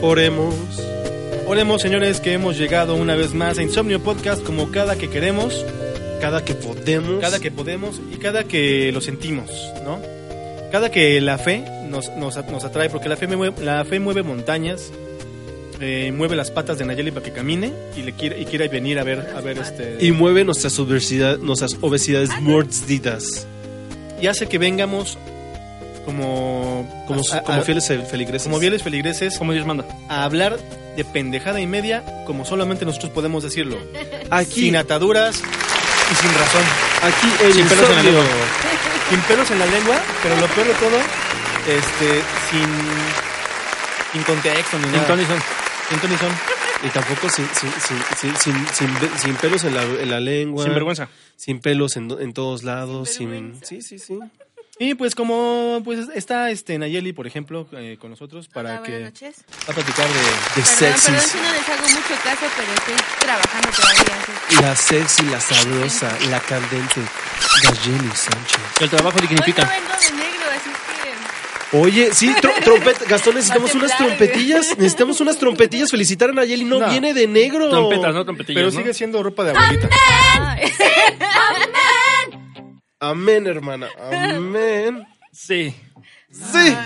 Oremos. Oremos, señores, que hemos llegado una vez más a Insomnio Podcast, como cada que queremos, Cada que podemos. y cada que lo sentimos, ¿no? Cada que la fe nos atrae, porque la fe mueve montañas, mueve las patas de Nayeli para que camine y quiera venir a ver Y mueve nuestras obesidades mordidas. y hace que vengamos como fieles feligreses. Como fieles feligreses, Como Dios manda. a hablar de pendejada y media como solamente nosotros podemos decirlo. Aquí, Sin ataduras y sin razón. aquí en Sin pelos en la Insomnio. lengua. Sin pelos en la lengua, pero lo peor de todo, sin contexto ni nada. Sin ton ni son. Y tampoco sin pelos en la lengua. Sin vergüenza. Sin pelos en todos lados. Sí. Y pues como pues está Nayeli, por ejemplo, con nosotros para Hola, que buenas noches. va a platicar de De Perdón sexys. si no les hago mucho caso, pero estoy trabajando todavía. Así. La sexy, la sabrosa, la candente. Nayeli Sánchez. El trabajo Hoy dignifica. no vengo de negro, así que... Oye, sí, trompeta. Gastón, necesitamos Va a unas temblar, trompetillas. Necesitamos unas trompetillas. Felicitar a Nayeli. No, No. viene de negro. Trompetas, no trompetillas. pero ¿no? sigue siendo ropa de abuelita. Ay. Amén, hermana. Amén. Sí. Sí.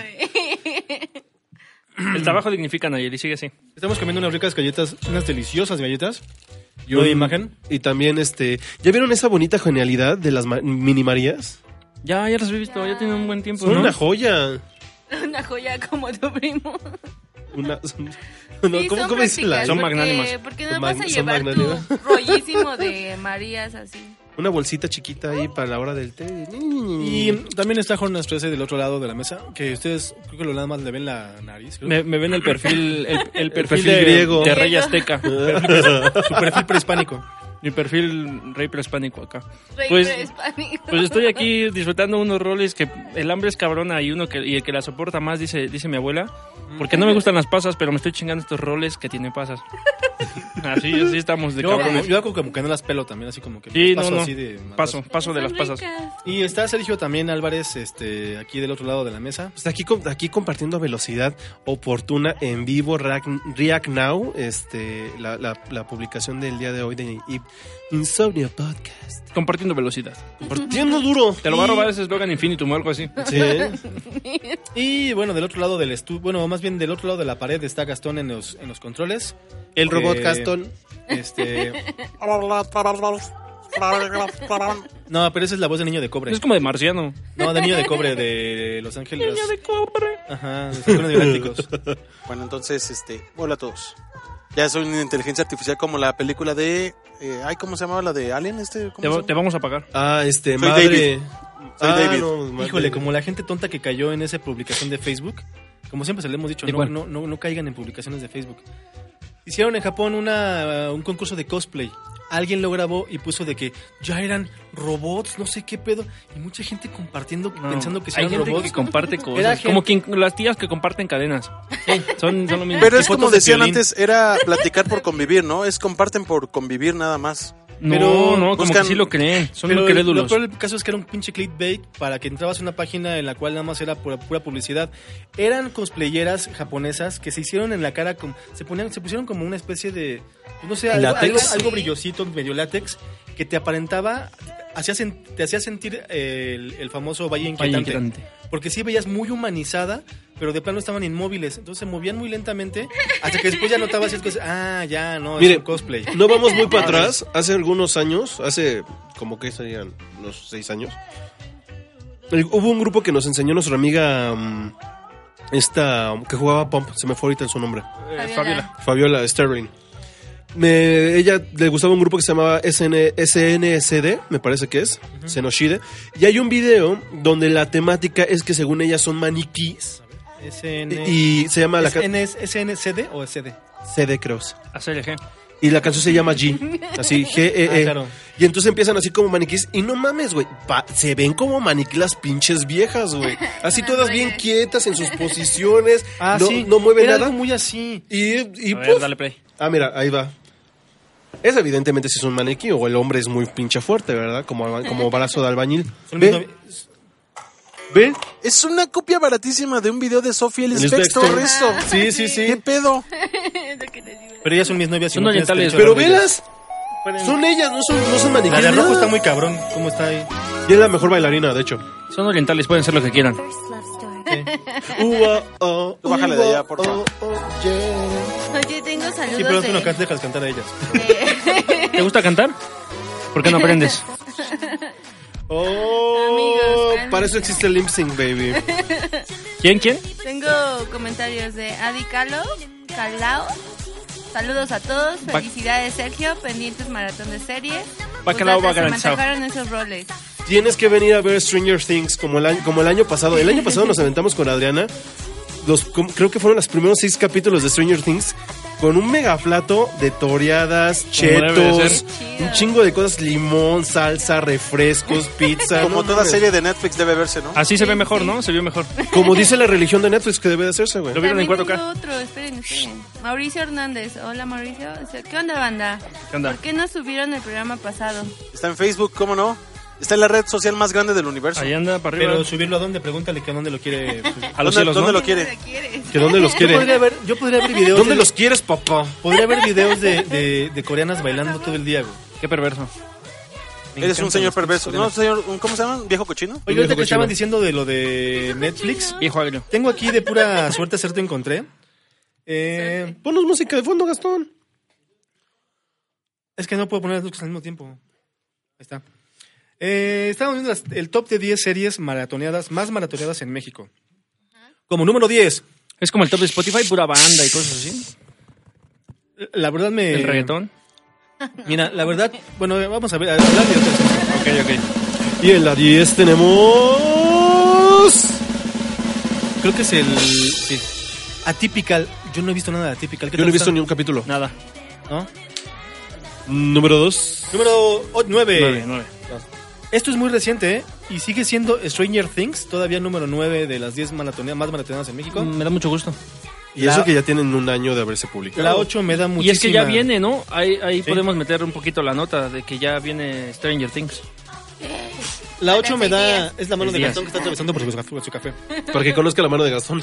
El trabajo dignifica, Nayeli, sigue así. Estamos comiendo unas ricas galletas, unas deliciosas galletas. Y una imagen. Y también, ¿ya vieron esa bonita genialidad de las mini Marías? Ya las he visto, ya tiene un buen tiempo, Son ¿no? una joya. Una joya como tu primo. No, Sí, ¿cómo son dice la? prácticas, Son porque- magnánimas. Porque no Son vas a son llevar magnánimas. tu rollísimo de Marías así. Una bolsita chiquita ahí para la hora del té. Y también está Jornas 13 del otro lado de la mesa, que ustedes creo que lo nada más le ven la nariz. Creo. Me ven el perfil, el perfil perfil griego. de rey azteca. Su perfil prehispánico. Mi perfil rey prehispánico acá. Rey Pues- prehispánico. Pues estoy aquí disfrutando unos roles que el hambre es cabrona y el que la soporta más, dice mi abuela. Porque no me gustan las pasas, pero me estoy chingando estos roles que tienen pasas. Así estamos de cabrones. Yo hago como que no las pelo también, así como que Sí, paso no. así de Paso de las Son pasas. ricas. Y está Sergio también Álvarez, aquí del otro lado de la mesa. Pues aquí compartiendo a velocidad oportuna en vivo React Now, la publicación del día de hoy de Insomnio Podcast. Compartiendo velocidad. Compartiendo duro. Te lo va a robar ese eslogan Infinitum o algo así. Sí. Y bueno, del otro lado del estudio, bueno, más bien del otro lado de la pared está Gastón en los controles. El robot Eh, Gastón. No, pero esa es la voz de Niño de Cobre. Es como de marciano. No, de Niño de Cobre de Los Ángeles. Niño de cobre. Ajá, de los Halcones Galácticos. Bueno, entonces, hola a todos. Ya soy una inteligencia artificial como la película de... ¿cómo se llamaba la de Alien? ¿Cómo se llama? Te vamos a pagar. Madre. David. Soy David. No, Híjole, como la gente tonta que cayó en esa publicación de Facebook, como siempre se le hemos dicho, Igual. no caigan en publicaciones de Facebook. Hicieron en Japón un concurso de cosplay. Alguien lo grabó y puso de que ya eran robots, no sé qué pedo. Y mucha gente compartiendo, No, pensando que hay eran gente robots. que comparte Era cosas. gente- Como las tías que comparten cadenas. Son lo mismo. Pero es fotos como de decían Piolín. antes, era platicar por convivir, ¿no? Es comparten por convivir nada más. No, como buscan- que sí lo creen. Son Pero incrédulos. lo peor del caso es que era un pinche clickbait para que entrabas a una página en la cual nada más era pura publicidad. Eran cosplayeras japonesas que se hicieron en la cara, se pusieron como una especie de, pues no sé, ¿Látex? algo brillosito, medio látex, que te aparentaba, te hacía sentir el famoso valle Valle inquietante. inquietante. Porque sí veías muy humanizada, pero de plano estaban inmóviles. Entonces se movían muy lentamente hasta que después ya notabas y es ya, no, Mire, es un cosplay. No vamos muy para atrás. Hace algunos años, como que serían unos 6 años, hubo un grupo que nos enseñó nuestra amiga, que jugaba Pump, se me fue ahorita su nombre, Fabiola. Fabiola Sterling. Ella le gustaba un grupo que se llamaba SNSD, me parece que es, Senoshide. Y hay un video donde la temática es que según ella son maniquís. Y se llama la ¿SNCD o CD? CD, creo. ACLG. Y la canción se llama G, así, G-E-E. Ah, claro. Y entonces empiezan así como maniquís. Y no mames, güey, se ven como maniquí las pinches viejas, güey. Así todas bien quietas en sus posiciones. No mueven Era nada. algo muy así. Y A ver, ¡puf! dale play. Ah, mira, ahí va. Es evidentemente si es un maniquí o el hombre es muy pinche fuerte, ¿verdad? Como brazo de albañil. Son Ve, ¿Ve? Es una copia baratísima de un video de Sophie el Spector. Spector. Esto. Sí, sí, sí. ¿Qué pedo? Pero ellas son mis novias. y Son no tienes orientales. derecho a Pero hablar de ellas. velas. Son ellas, no son La maniquíes. de rojo nada. está muy cabrón. ¿Cómo está ahí? Y es la mejor bailarina, de hecho. Son orientales, pueden ser lo que quieran. Tú bájale de allá, por favor. Oye, tengo saludos Sí, pero tú no de... dejas cantar a ellas. ¿Te gusta cantar? ¿Por qué no aprendes? Amigos, Para eso existe el Lip Sync, baby. ¿Quién? Tengo comentarios de Adi Calao. Saludos a todos. Felicidades, Sergio. Pendientes maratón de series. Bacalao va Se me garantizado. antojaron esos roles. Tienes que venir a ver Stranger Things como el año pasado. El año pasado nos aventamos con Adriana. Creo que fueron los primeros 6 capítulos de Stranger Things con un megaplato de toreadas, debe de chetos, ser. un chingo de cosas, limón, salsa, refrescos, pizza. Como no toda mames. serie de Netflix debe verse, ¿no? Así se ve mejor, ¿no? Se vio mejor. Como dice la religión de Netflix que debe de hacerse, güey. Lo vieron en También 4K. tengo otro, esperen. Mauricio Hernández. Hola, Mauricio. ¿Qué onda, banda? ¿Qué onda? ¿Por qué no subieron el programa pasado? Está en Facebook, ¿cómo no? Está en la red social más grande del universo. Ahí anda para arriba. Pero subirlo a dónde, pregúntale que a dónde lo quiere. A los ¿Dónde, cielos, dónde ¿no? lo quiere? ¿Qué quieres? ¿Que dónde los quiere? Yo podría ver videos. ¿Dónde de- los quieres, papá? Podría ver videos de coreanas bailando todo el día, güey. Qué perverso. Me Eres un encantan señor las perverso. coreanas. No, señor, ¿cómo se llama? ¿Un viejo cochino? Oye, ahorita que Viejo estaban cochino. diciendo de lo de Netflix, Viejo agrio. tengo aquí de pura suerte te encontré. Ponos música de fondo, Gastón. Es que no puedo poner las dos cosas al mismo tiempo. Ahí está. Estamos viendo el top de 10 series más maratoneadas en México. Como número 10. Es como el top de Spotify, pura banda y cosas así. La verdad me... El reggaetón. Mira, la verdad... Bueno, vamos a ver. Hablar de otras. Ok. Y en la 10 tenemos... Creo que es el... Sí. Atypical. Yo no he visto nada de Atypical. ¿Qué Yo no he tal visto está? ni un capítulo. Nada. ¿No? Número 2. Número 9. 9. Esto es muy reciente, ¿eh? Y sigue siendo Stranger Things, todavía número 9 de las 10 más maratoneadas en México. Me da mucho gusto. Y eso que ya tienen un año de haberse publicado. La 8 me da muchísima... Y es que ya viene, ¿no? Ahí Sí. podemos meter un poquito la nota de que ya viene Stranger Things. La 8 me da... días. Es la mano de 6 días. Gastón que está atravesando por su café. Para que conozca la mano de Gastón.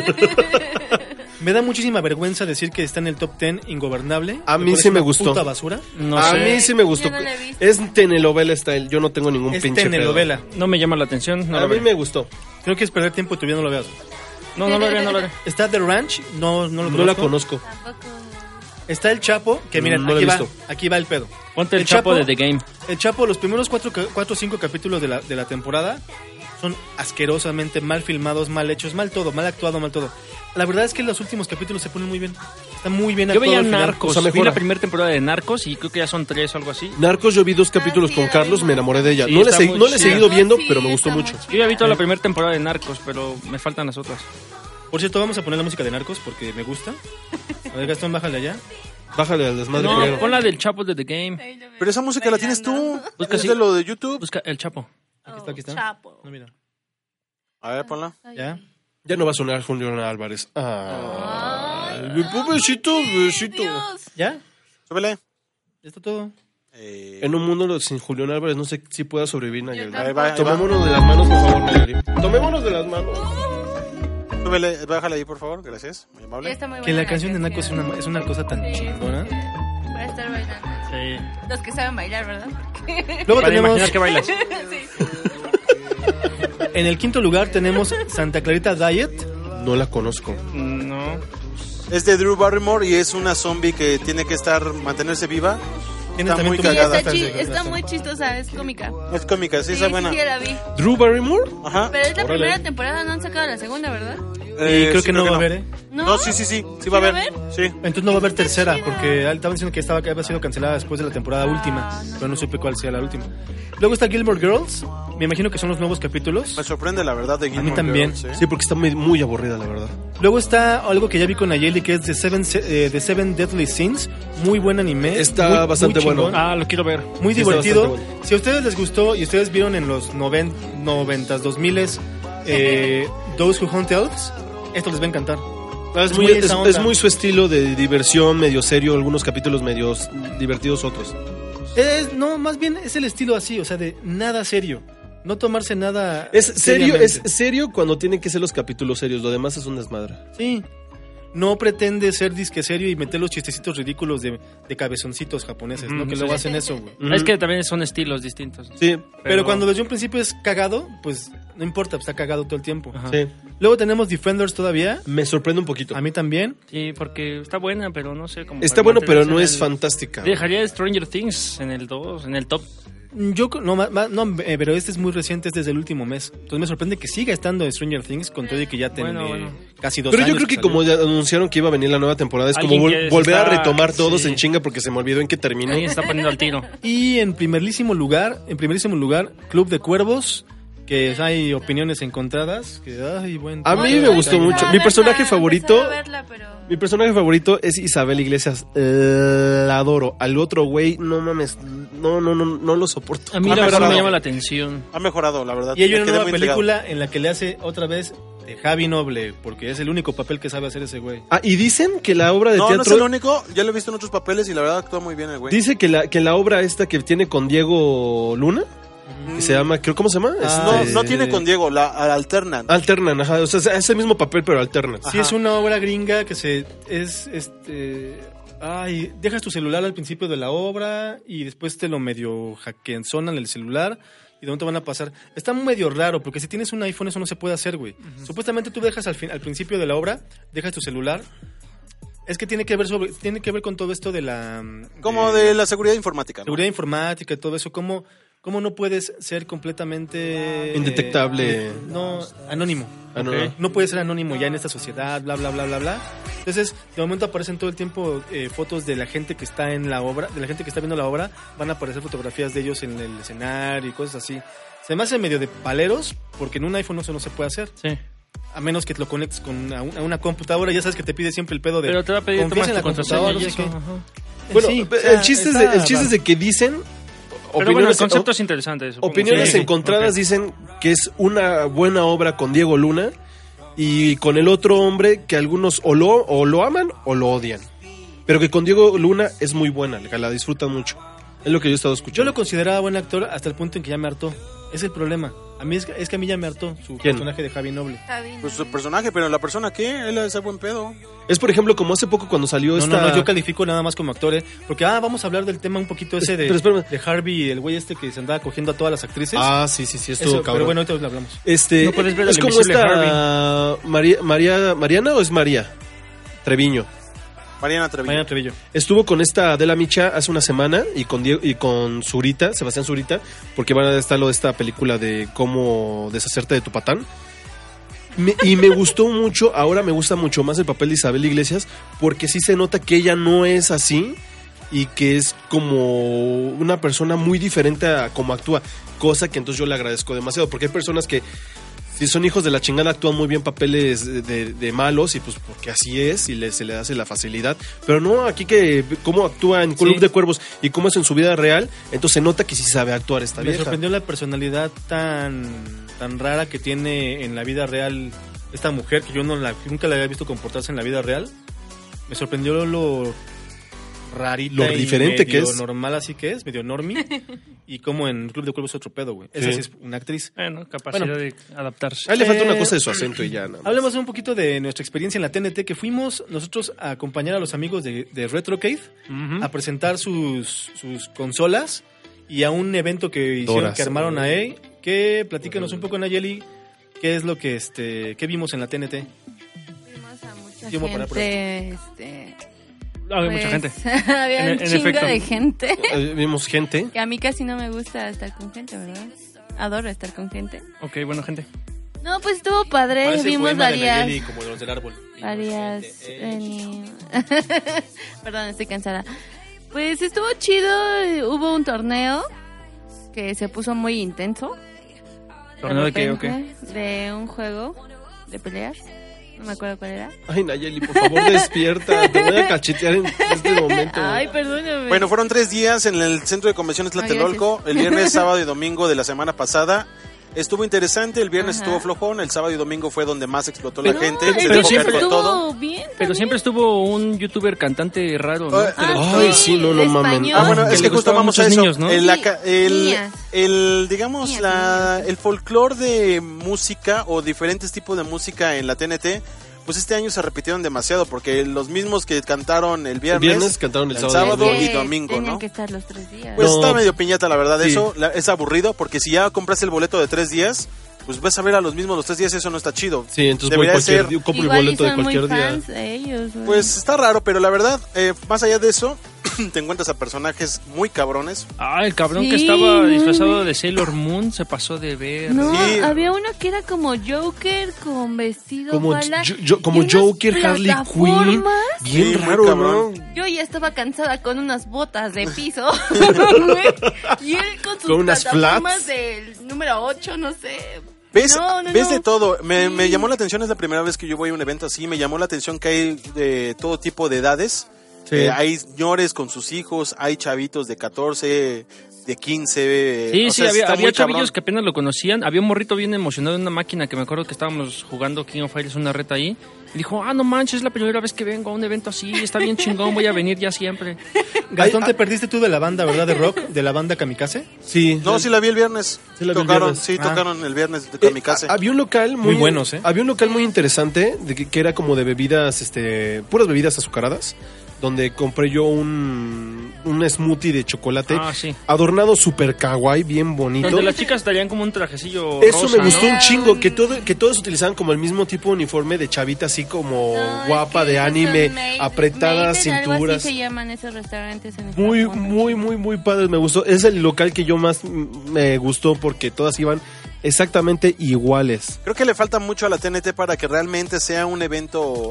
Me da muchísima vergüenza decir que está en el top 10 ingobernable. A mí parece sí me una gustó. puta basura. No A sé. mí sí me gustó. Yo no la he visto. Es telenovela style. Yo no tengo ningún Es pinche pedo. telenovela. No me llama la atención. No A lo mí veré. me gustó. Creo que es perder tiempo y todavía no lo veas. No lo haré, no lo haré. Está The Ranch, no lo conozco. No la conozco. Tampoco. Está El Chapo, que miren, No lo he aquí va, visto. aquí va el pedo. Ponte el Chapo de The Game. El Chapo, los primeros 4 o 5 capítulos de la temporada son asquerosamente mal filmados, mal hechos, mal todo, mal actuado, mal todo. La verdad es que los últimos capítulos se ponen muy bien. Está muy bien Yo actuado. veía al final. Narcos. o sea, Vi mejora. la primera temporada de Narcos y creo que ya son 3 o algo así. Narcos, yo vi 2 capítulos sí, con la Carlos, vimos. me enamoré de ella. Sí, no le, está muy no le he chida. seguido viendo, Sí, pero me gustó está mucho. muy Yo ya vi toda la primera temporada de Narcos, pero me faltan las otras. Por cierto, vamos a poner la música de Narcos porque me gusta. A ver, Gastón, bájale allá. Bájale al desmadre No, coreano. pon la del Chapo de The Game. Ahí lo veo. Pero esa música la tienes tú. Busca Es así. de lo de YouTube. Busca el Chapo. Aquí está. Chapo. No, mira. A ver, ponla. ¿Ya? Ya no va a sonar Julián Álvarez. Ay, pobrecito, besito. Dios. ¿Ya? Súbele. ¿Ya está todo? En un mundo sin Julián Álvarez no sé si pueda sobrevivir Nayeli. Yo Ahí va, ahí va. Tomémonos de las manos, por favor, Nayeli. Tomémonos de las manos. Súbele, bájala ahí, por favor. Gracias. Muy Ya amable. está muy Que buena la canción de Narcos es una cosa tan Sí. chingona. Para estar bailando. Sí. Los que saben bailar, ¿verdad? Luego Para tenemos, imaginar que bailas. en el quinto lugar tenemos Santa Clarita Diet. No la conozco. No. Es de Drew Barrymore y es una zombie que tiene que mantenerse viva. Tienes Está también muy tu- cagada. Está muy chistosa, es cómica. Es cómica, sí, Sí, está sí, buena. sí, la vi. ¿Drew Barrymore? Ajá. Pero es la Órale. primera temporada, no han sacado la segunda, ¿verdad? Y creo Sí, que no va a haber, ¿eh? No, sí, sí va a haber. Sí. Entonces no va a haber tercera, porque estaban diciendo que había sido cancelada después de la temporada última, pero no supe cuál sea la última. Luego está Gilmore Girls, me imagino que son los nuevos capítulos. Me sorprende la verdad de Gilmore también. Girls, ¿eh? Sí, porque está muy aburrida, la verdad. Luego está algo que ya vi con Nayeli, que es The Seven Deadly Sins, muy buen anime. Está muy- bastante muy bueno. chingón, Ah, lo quiero ver. muy sí, está divertido. bastante bueno. Si a ustedes les gustó y ustedes vieron en los 90s, 2000s, Those Who Hunt Elves, esto les va a encantar. Es muy esa onda. es muy su estilo de diversión, medio serio, algunos capítulos medios divertidos otros. No, más bien es el estilo así, o sea, de nada serio. no tomarse nada Es serio, seriamente. es serio cuando tienen que ser los capítulos serios, lo demás es un desmadre. Sí. No pretende ser disque serio y meter los chistecitos ridículos de cabezoncitos japoneses, ¿no? Que luego hacen eso, güey. Es que también son estilos distintos. Sí, Pero cuando desde un principio es cagado, pues no importa, pues está cagado todo el tiempo. Ajá. sí. Luego tenemos Defenders todavía. Me sorprende un poquito. A mí también. Sí, porque está buena, pero no sé cómo. Está bueno, pero no es fantástica. Dejaría Stranger Things en el 2, en el top. Yo pero este es muy reciente, es desde el último mes. Entonces me sorprende que siga estando Stranger Things con todo y que ya tiene Bueno. casi 2 Pero años. yo creo que salió. como ya anunciaron que iba a venir la nueva temporada, es como Alguien que se volver a está- retomar todos sí. en chinga porque se me olvidó en qué terminó. Alguien está poniendo al tiro. Y en primerísimo lugar, Club de Cuervos, que hay opiniones encontradas. Que, ay, buen A mí tema. me gustó mucho. Mi personaje favorito- Empezaba a verla, pero... Mi personaje favorito es Isabel Iglesias. La adoro. Al otro güey, no mames, no lo soporto. A mí Ha la verdad mejorado. me llama la atención. Ha mejorado, la verdad. Y hay Me una quedé nueva muy intrigado. película en la que le hace otra vez de Javi Noble, porque es el único papel que sabe hacer ese güey. Ah, y dicen que la obra de No, no es teatro... el único. Ya lo he visto en otros papeles y la verdad actúa muy bien el güey. Dice que la obra esta que tiene con Diego Luna, que se llama, creo, ¿cómo se llama? No tiene con Diego, la alternan. Alternan, ajá. O sea, es el mismo papel, pero alternan. Sí, es una obra gringa que dejas tu celular al principio de la obra y después te lo medio hackeanzonan el celular y de dónde te van a pasar. Está medio raro porque si tienes un iPhone eso no se puede hacer, güey. Supuestamente tú dejas al principio de la obra, dejas tu celular. Es que tiene que ver con todo esto de la Como de la seguridad informática, ¿no? seguridad informática y todo eso, cómo no puedes ser completamente Indetectable. no, anónimo. Ah, no, Ok. no. No puedes ser anónimo ya en esta sociedad, bla, bla, bla, bla, bla. Entonces, de momento aparecen todo el tiempo fotos de la gente que está en la obra, de la gente que está viendo la obra, van a aparecer fotografías de ellos en el escenario y cosas así. Se me hace medio de paleros, porque en un iPhone eso no se puede hacer. Sí. A menos que te lo conectes a una computadora, ya sabes que te pide siempre el pedo de... Pero te va a pedir confías tomar en la tu contraseña computadora, y no sé eso. qué. Ajá. Bueno, Sí, el chiste es de que dicen... Pero bueno, el concepto es interesante. supongo. Opiniones Sí. encontradas Ok. dicen que es una buena obra con Diego Luna y con el otro hombre que algunos o lo aman o lo odian. Pero que con Diego Luna es muy buena, que la disfrutan mucho. Es lo que yo he estado Yo escuchando. lo consideraba buen actor hasta el punto en que ya me hartó. Es el problema. A mí es que a mí ya me hartó su ¿Quién? personaje de Javi Noble. Javi, Pues su personaje, pero la persona que él es buen pedo. Es, por ejemplo, como hace poco cuando salió No, yo califico nada más como actor, porque vamos a hablar del tema un poquito ese Pero espérame. de Harvey, el güey este que se andaba cogiendo a todas las actrices. Ah, sí, estuvo Eso, cabrón. pero bueno, ahorita lo hablamos. No puedes ver es el como invisible esta Mariana o es María Treviño. Mariana Treviño. Mariana Treviño. Estuvo con esta Adela Micha hace una semana y con Zurita, Sebastián Zurita, porque van a estar lo de esta película de cómo deshacerte de tu patán. Y me gustó mucho, ahora me gusta mucho más el papel de Isabel Iglesias, porque sí se nota que ella no es así y que es como una persona muy diferente a cómo actúa, cosa que entonces yo le agradezco demasiado, porque hay personas que si son hijos de la chingada actúan muy bien papeles de malos y pues porque así es y se le hace la facilidad. Pero no, aquí que cómo actúa en Club Sí. de Cuervos y cómo es en su vida real, entonces se nota que sí sabe actuar esta Me vieja. sorprendió la personalidad tan rara que tiene en la vida real esta mujer, que yo nunca la había visto comportarse en la vida real. Me sorprendió lo rarita Lo y diferente medio que es. normal así que es, medio normie. Y como en Club de Cuervos es otro pedo, güey. Esa Sí. sí es una actriz. Bueno, capacidad Bueno. de adaptarse. A él le falta una Eh, cosa de su acento y ya nada más. Hablemos un poquito de nuestra experiencia en la TNT, que fuimos nosotros a acompañar a los amigos de Retrocade Ujú. a presentar sus consolas y a un evento que hicieron, Doras. que armaron ahí. Que platícanos un poco, Nayeli, qué es lo que qué vimos en la TNT. vimos a mucha Yo me voy a parar por gente, Hay mucha gente. había un En chingo efecto. de gente. Vimos gente. Que a mí casi no me gusta estar con gente, ¿verdad? Adoro estar con gente. Ok, bueno, gente. No, pues estuvo padre. Parece el Vimos poema de varias... Nayeli, como de los del árbol. Perdón, estoy cansada. Pues estuvo chido. Hubo un torneo que se puso muy intenso. ¿Torneo de qué o qué? repente, de un juego de peleas. No me acuerdo cuál era. Ay, Nayeli, por favor, despierta. Te voy a cachetear en este momento. Ay, perdóname. Bueno, fueron 3 días en el Centro de Convenciones Tlatelolco, el viernes, sábado y domingo de la semana pasada. Estuvo interesante, el viernes Ajá. estuvo flojón, el sábado y domingo fue donde más explotó Pero- la gente. No, se pero dejó siempre caer con todo. estuvo bien. Pero también. siempre estuvo un youtuber cantante raro, ¿no? Ah, Ay, sí, no mames. español. Ah, bueno, que es le que justo gustaban vamos a muchos eso. niños, ¿no? El digamos, Niñas. el folclore de música o diferentes tipos de música en la TNT, pues este año se repitieron demasiado porque los mismos que cantaron el El viernes, viernes cantaron el sábado. sábado Es que y domingo, tenían ¿no? que estar los 3 días. Pues No. está medio piñata, la verdad, Sí. eso es aburrido porque si ya compraste el boleto de 3 días, pues vas a ver a los mismos los 3 días, eso no está chido. Sí, entonces voy Debería cualquier ser- día, compro el Igual y boleto de son muy cualquier día. fans de ellos, güey. Pues está raro, pero la verdad, más allá de eso, te encuentras a personajes muy cabrones. Ah, el cabrón que Sí, estaba no, disfrazado no. de Sailor Moon se pasó de ver. No, Sí. había uno que era como Joker con vestido Como, bala como y unas Joker, Harley Quinn. plataformas. Bien Sí, muy raro, cabrón. ¿no? Yo ya estaba cansada con unas botas de piso. güey, y él con sus Con unas plataformas flats. del número 8, no sé. ¿Ves, No, ves no. de todo? Me Sí. llamó la atención, es la primera vez que yo voy a un evento así, me llamó la atención que hay de todo tipo de edades. Sí. Hay señores con sus hijos, hay chavitos de 14, de 15. Sí, o sí, sea, había está muy chavillos cabrón. que apenas lo conocían. Había un morrito bien emocionado en una máquina que me acuerdo que estábamos jugando King of Fighters, una reta ahí. Y dijo, no manches, es la primera vez que vengo a un evento así, está bien chingón, voy a venir ya siempre. Gastón, Ay, te perdiste tú de la banda, ¿verdad? De rock, de la banda Kamikaze. Sí. No, sí la vi el viernes. Sí la vi el tocaron, viernes. sí, Ah. tocaron el viernes de Kamikaze. Había un local muy, Muy buenos, ¿eh? Había un local muy interesante que era como de bebidas, puras bebidas azucaradas, donde compré yo un smoothie de chocolate Ah, sí. adornado super kawaii, bien bonito. Donde las chicas traían como un trajecillo Eso rosa, me gustó ¿no? un chingo, que todos utilizaban como el mismo tipo de uniforme de chavita, así como No, guapa, es que de esos anime, son made- apretadas, made in algo cinturas. así se llaman esos restaurantes en Muy, Japón. muy padres, me gustó. Es el local que yo más me gustó porque todas iban exactamente iguales. Creo que le falta mucho a la TNT para que realmente sea un evento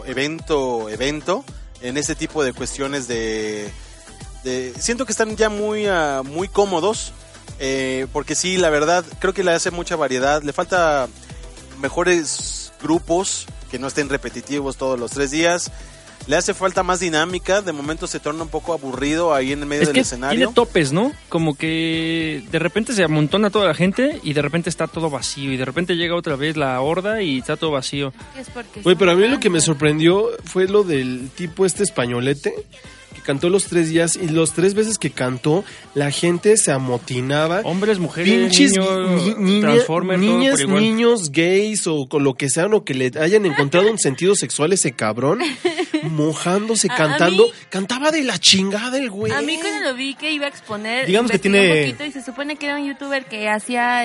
en este tipo de cuestiones de siento que están ya muy cómodos, porque sí, la verdad, creo que le hace mucha variedad, le falta mejores grupos que no estén repetitivos todos los 3 días, le hace falta más dinámica, de momento se torna un poco aburrido ahí en el medio Es del que escenario. tiene topes, ¿no? Como que de repente se amontona toda la gente y de repente está todo vacío. Y de repente llega otra vez la horda y está todo vacío. Es porque Güey, son pero a mí lo que me bandas. sorprendió fue lo del tipo españolete que cantó los 3 días y los 3 veces que cantó la gente se amotinaba. Hombres, mujeres, Pinches niños, Transformers, todo niñas, por igual. niños, gays o con lo que sean o que le hayan encontrado un sentido sexual ese cabrón, mojándose, A cantando. mí- Cantaba de la chingada el güey. A mí cuando lo vi que iba a exponer, Digamos que investigué tiene- un poquito y se supone que era un youtuber que hacía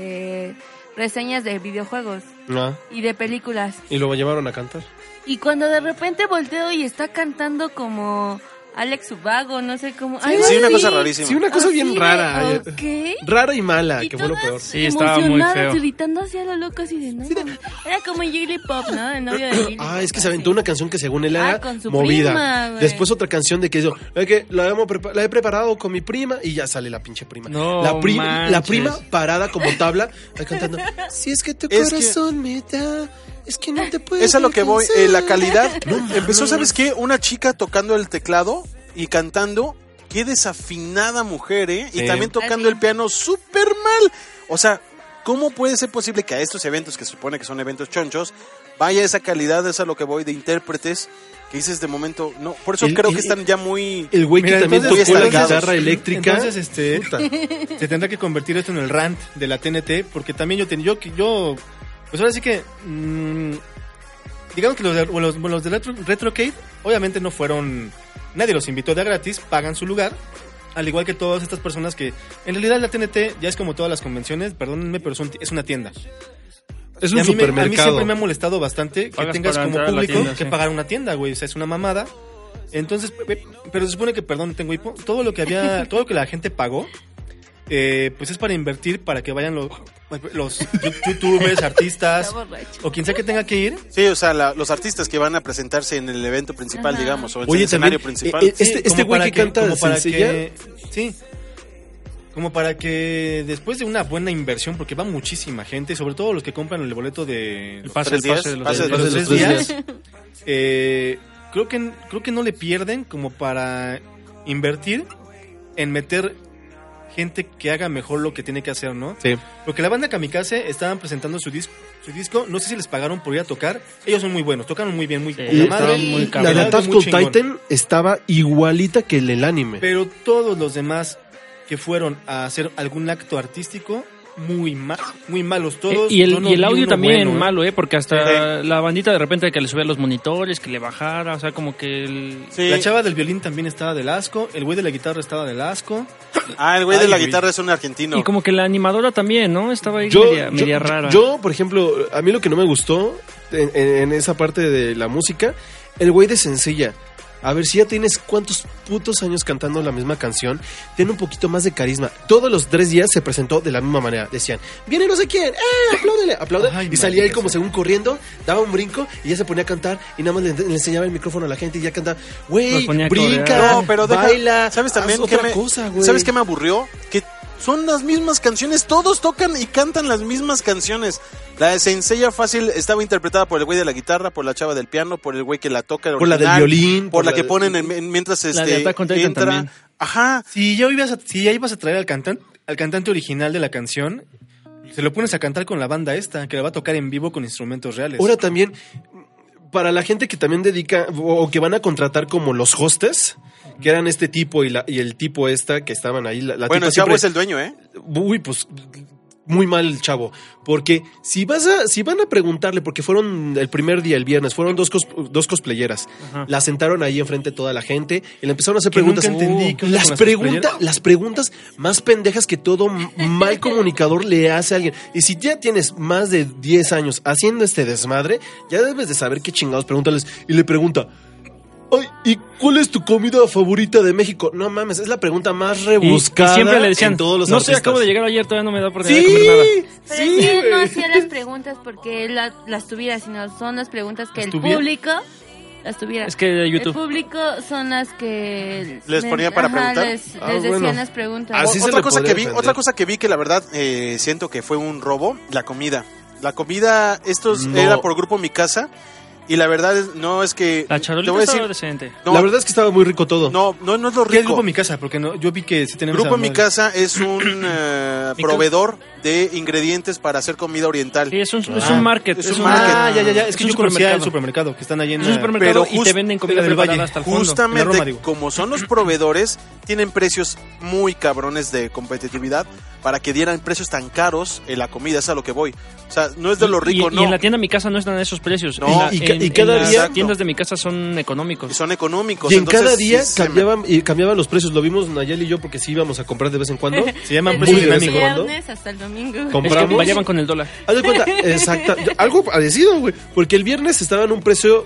reseñas de videojuegos Ah, y de películas. y lo llevaron a cantar. Y cuando de repente volteo y está cantando como Alex Ubago, no sé cómo. algo Sí, una así. cosa rarísima. Sí, una cosa Así bien de, rara. ok. Rara y mala, Y que fue lo todas peor. Sí, estaba muy emocionadas, feo. gritando hacia lo loco así de no. mames. Era como Jigglypuff, ¿no? El novio de Jigglypuff. Ah, es que se aventó una canción que según él Ah, era con su movida. prima, güey. Después otra canción de que hizo, que la he preparado con mi prima y ya sale la pinche prima. No la manches. prima parada como tabla, ahí cantando. Si es que tu Es que- corazón me da, es que no te puedo. Es a lo que voy, la calidad. No mames. Empezó, ¿sabes qué? Una chica tocando el teclado y cantando. Qué desafinada mujer, ¿eh? Sí. Y también tocando el piano súper mal. O sea, ¿cómo puede ser posible que a estos eventos, que se supone que son eventos chonchos, vaya esa calidad? Es a lo que voy, de intérpretes, que dices de momento, no, por eso creo que están ya muy... El güey que Mira, también entonces, tocó la entonces, guitarra eléctrica. Entonces, se tendrá que convertir esto en el rant de la TNT, porque también yo pues ahora sí que, digamos que los de Retrocade, obviamente no fueron, nadie los invitó de gratis, pagan su lugar, al igual que todas estas personas que, en realidad la TNT ya es como todas las convenciones, perdónenme, pero es una tienda. Es Y un a mí supermercado. siempre me ha molestado bastante que Pagas tengas para como entrar a la público tienda, que sí. pagar una tienda, güey. O sea, es una mamada. Entonces, pero se supone que, perdón, tengo hipo. Todo lo que la gente pagó, pues es para invertir, para que vayan los youtubers, artistas, Está borracho. o quien sea que tenga que ir. Sí, o sea, los artistas que van a presentarse en el evento principal, Ajá. digamos, o en Oye, el escenario también, principal. este como güey para que canta como para Sencilla. que- sí. Como para que después de una buena inversión, porque va muchísima gente, sobre todo los que compran el boleto de El pase, 3 días, de los pase de días. los los 3 3 días. creo que no le pierden como para invertir en meter gente que haga mejor lo que tiene que hacer, ¿no? Sí. Porque la banda Kamikaze estaban presentando su disco, no sé si les pagaron por ir a tocar, ellos son muy buenos, tocaron muy bien, muy Sí, poca madre, estaban muy La cabrón. de algo Attack muy on chingón. Titan estaba igualita que el anime. Pero todos los demás que fueron a hacer algún acto artístico, muy malos todos. Y el no vi audio uno también bueno, ¿eh? malo, porque hasta la bandita de repente que le subía los monitores, que le bajara, o sea, como que el... Sí. La chava del violín también estaba del asco, el güey de la guitarra estaba del asco. Ah, el güey de Ay, la güey. guitarra es un argentino. Y como que la animadora también, ¿no? Estaba ahí media rara. Yo, por ejemplo, a mí lo que no me gustó en esa parte de la música, el güey de Sencilla. A ver, si ya tienes cuántos putos años cantando la misma canción, tiene un poquito más de carisma. Todos los 3 días se presentó de la misma manera. Decían, viene no sé quién, apláudele, aplaude. Ay, Y salía él maldita como sea. según corriendo, daba un brinco y ya se ponía a cantar y nada más le enseñaba el micrófono a la gente y ya cantaba. Güey, Los ponía a brinca, corear. No, pero deja- baila, ¿sabes también haz qué otra me, cosa, güey. ¿sabes qué me aburrió? Que son las mismas canciones, todos tocan y cantan las mismas canciones. La de Senseiya Fácil estaba interpretada por el güey de la guitarra, por la chava del piano, por el güey que la toca, el Por la del original, violín, por la que de- ponen mientras La de Attack on Titan entra. también. Ajá. Si ya ibas a traer al cantante original de la canción, se lo pones a cantar con la banda esta, que la va a tocar en vivo con instrumentos reales. Ahora también, para la gente que también dedica o que van a contratar como los hostes, que eran este tipo y el tipo esta que estaban ahí. La Bueno, tipa el chavo siempre- es el dueño, ¿eh? Uy, pues muy mal el chavo. Porque si van a preguntarle, porque fueron el primer día, el viernes, fueron dos cosplayeras. Ajá. La sentaron ahí enfrente de toda la gente y le empezaron a hacer Que nunca preguntas. entendí qué onda Las con las preguntas, cosplayeras. las preguntas más pendejas que todo mal comunicador le hace a alguien. Y si ya tienes más de 10 años haciendo este desmadre, ya debes de saber qué chingados pregúntales. Y le pregunta, ay, ¿y cuál es tu comida favorita de México? No mames, es la pregunta más Y rebuscada siempre le decían, en todos los no sé, artistas. acabo de llegar ayer, todavía no me da oportunidad Sí, de comer nada. Pero sí, sí, él no güey. hacía las preguntas porque él las tuviera, sino son las preguntas que ¿Las el tuviera? público las tuviera. Es que de El YouTube. público son las que ¿Les ponía para preguntar? Les Ah, decían bueno. las preguntas. Así se Otra le cosa podría que vi, defender. otra cosa que vi que la verdad siento que fue un robo, la comida. La comida, estos No. era por Grupo Mi Casa y la verdad no es que La te charolita voy a estaba decir, decente. no, La verdad es que estaba muy rico todo. no es lo ¿Qué es rico. Grupo Mi Casa? Porque no, yo vi que sí tenemos Grupo esa Mi madre. Casa es un proveedor de ingredientes para hacer comida oriental. Sí, es un market. es un market. Ah, ya. Es que un yo conocía el supermercado. supermercado que están ahí en Es un la- supermercado Pero y te venden comida en el preparada Valle. hasta el fondo. En la Justamente, Roma, digo. como son los proveedores, tienen precios muy cabrones de competitividad para que dieran precios tan caros en la comida, es a lo que voy. O sea, no es de lo rico, y no. en la tienda Mi Casa no están esos precios. No, y cada las día- tiendas de Mi Casa son económicos. Y son económicos. Y en entonces, cada día sí, cambiaban los precios. Lo vimos Nayel y yo porque sí íbamos a comprar de vez en cuando. Se llaman Desde precios muy el dinámicos. ¿cuándo? viernes hasta el domingo. Es que compramos. variaban con el dólar. Haz de cuenta, exacta, algo parecido, güey. Porque el viernes estaba en un precio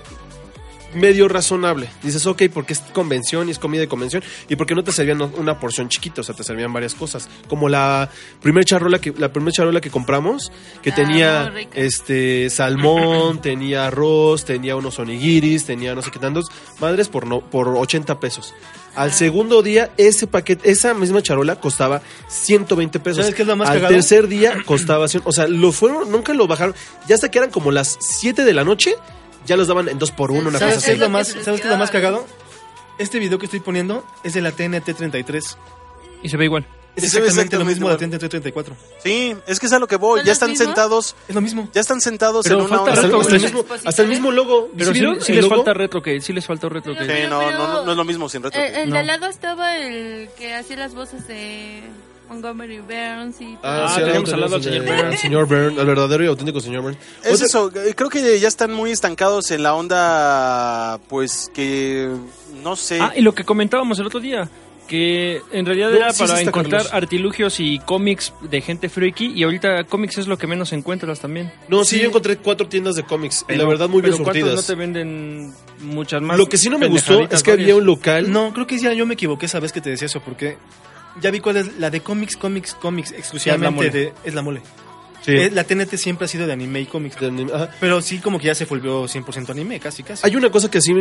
medio razonable. Dices, ok, porque es convención y es comida de convención. Y porque no te servían una porción chiquita, o sea, te servían varias cosas. Como la primer charola que compramos, que Ah, tenía muy rica. salmón, tenía arroz, tenía unos onigiris, tenía no sé qué tantos, madres por 80 pesos. Al segundo día, ese paquete, esa misma charola costaba 120 pesos. ¿Sabes qué es lo más Al cagado? tercer día costaba 100. O sea, nunca lo bajaron. Ya hasta que eran como las 7 de la noche, ya los daban en 2x1, una ¿Sabes cosa qué así. es lo más, que se les ¿sabes qué es lo más quedaba? cagado? Este video que estoy poniendo es de la TNT 33. Y se ve igual. Es Y se ve exactamente lo mismo de la igual. TNT 34. Sí, es que es a lo que voy. ¿Son Ya los están mismos? sentados, Es lo mismo. ya están sentados Pero en una falta onda. retro, Hasta el güey. mismo, hasta el mismo logo. Pero sí, vieron sí el les logo? falta retro, sí les falta retro. Pero- Sí, no es lo mismo sin retro. El No. de al lado estaba el que hacía las voces de Montgomery Burns y Ah, sí, tenemos al lado al señor Byrne. al señor Byrne, al verdadero y auténtico señor Byrne. Es Otra- eso, creo que ya están muy estancados en la onda, pues que no sé. Ah, y lo que comentábamos el otro día, que en realidad No, era sí, para sí está, encontrar Carlos. artilugios y cómics de gente freaky, y ahorita cómics es lo que menos encuentras también. No, sí, yo encontré 4 tiendas de cómics. Y la Pero- verdad, muy bien pero ¿cuántos surtidas. no te venden muchas más? Lo que sí no me gustó pendejaditas es que había varias? un local. No, creo que ya yo me equivoqué esa vez que te decía eso, porque ya vi cuál es la de cómics exclusivamente mole. es la mole. Sí. La TNT siempre ha sido de anime y cómics. Ajá. Pero sí como que ya se volvió 100% anime, casi. Hay una cosa que sí,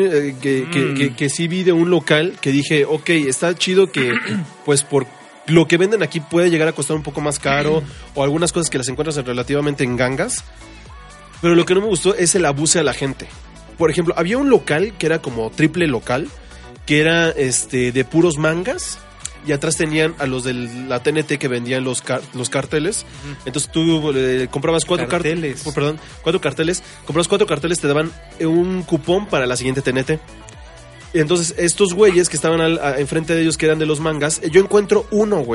que sí vi de un local que dije, ok, está chido que pues por lo que venden aquí puede llegar a costar un poco más caro o algunas cosas que las encuentras relativamente en gangas. Pero lo que no me gustó es el abuse a la gente. Por ejemplo, había un local que era como triple local, que era de puros mangas. y atrás tenían a los de la TNT que vendían los carteles. Entonces tú comprabas cuatro carteles, comprabas 4 carteles, te daban un cupón para la siguiente TNT. Entonces, estos güeyes que estaban enfrente de ellos, que eran de los mangas, yo encuentro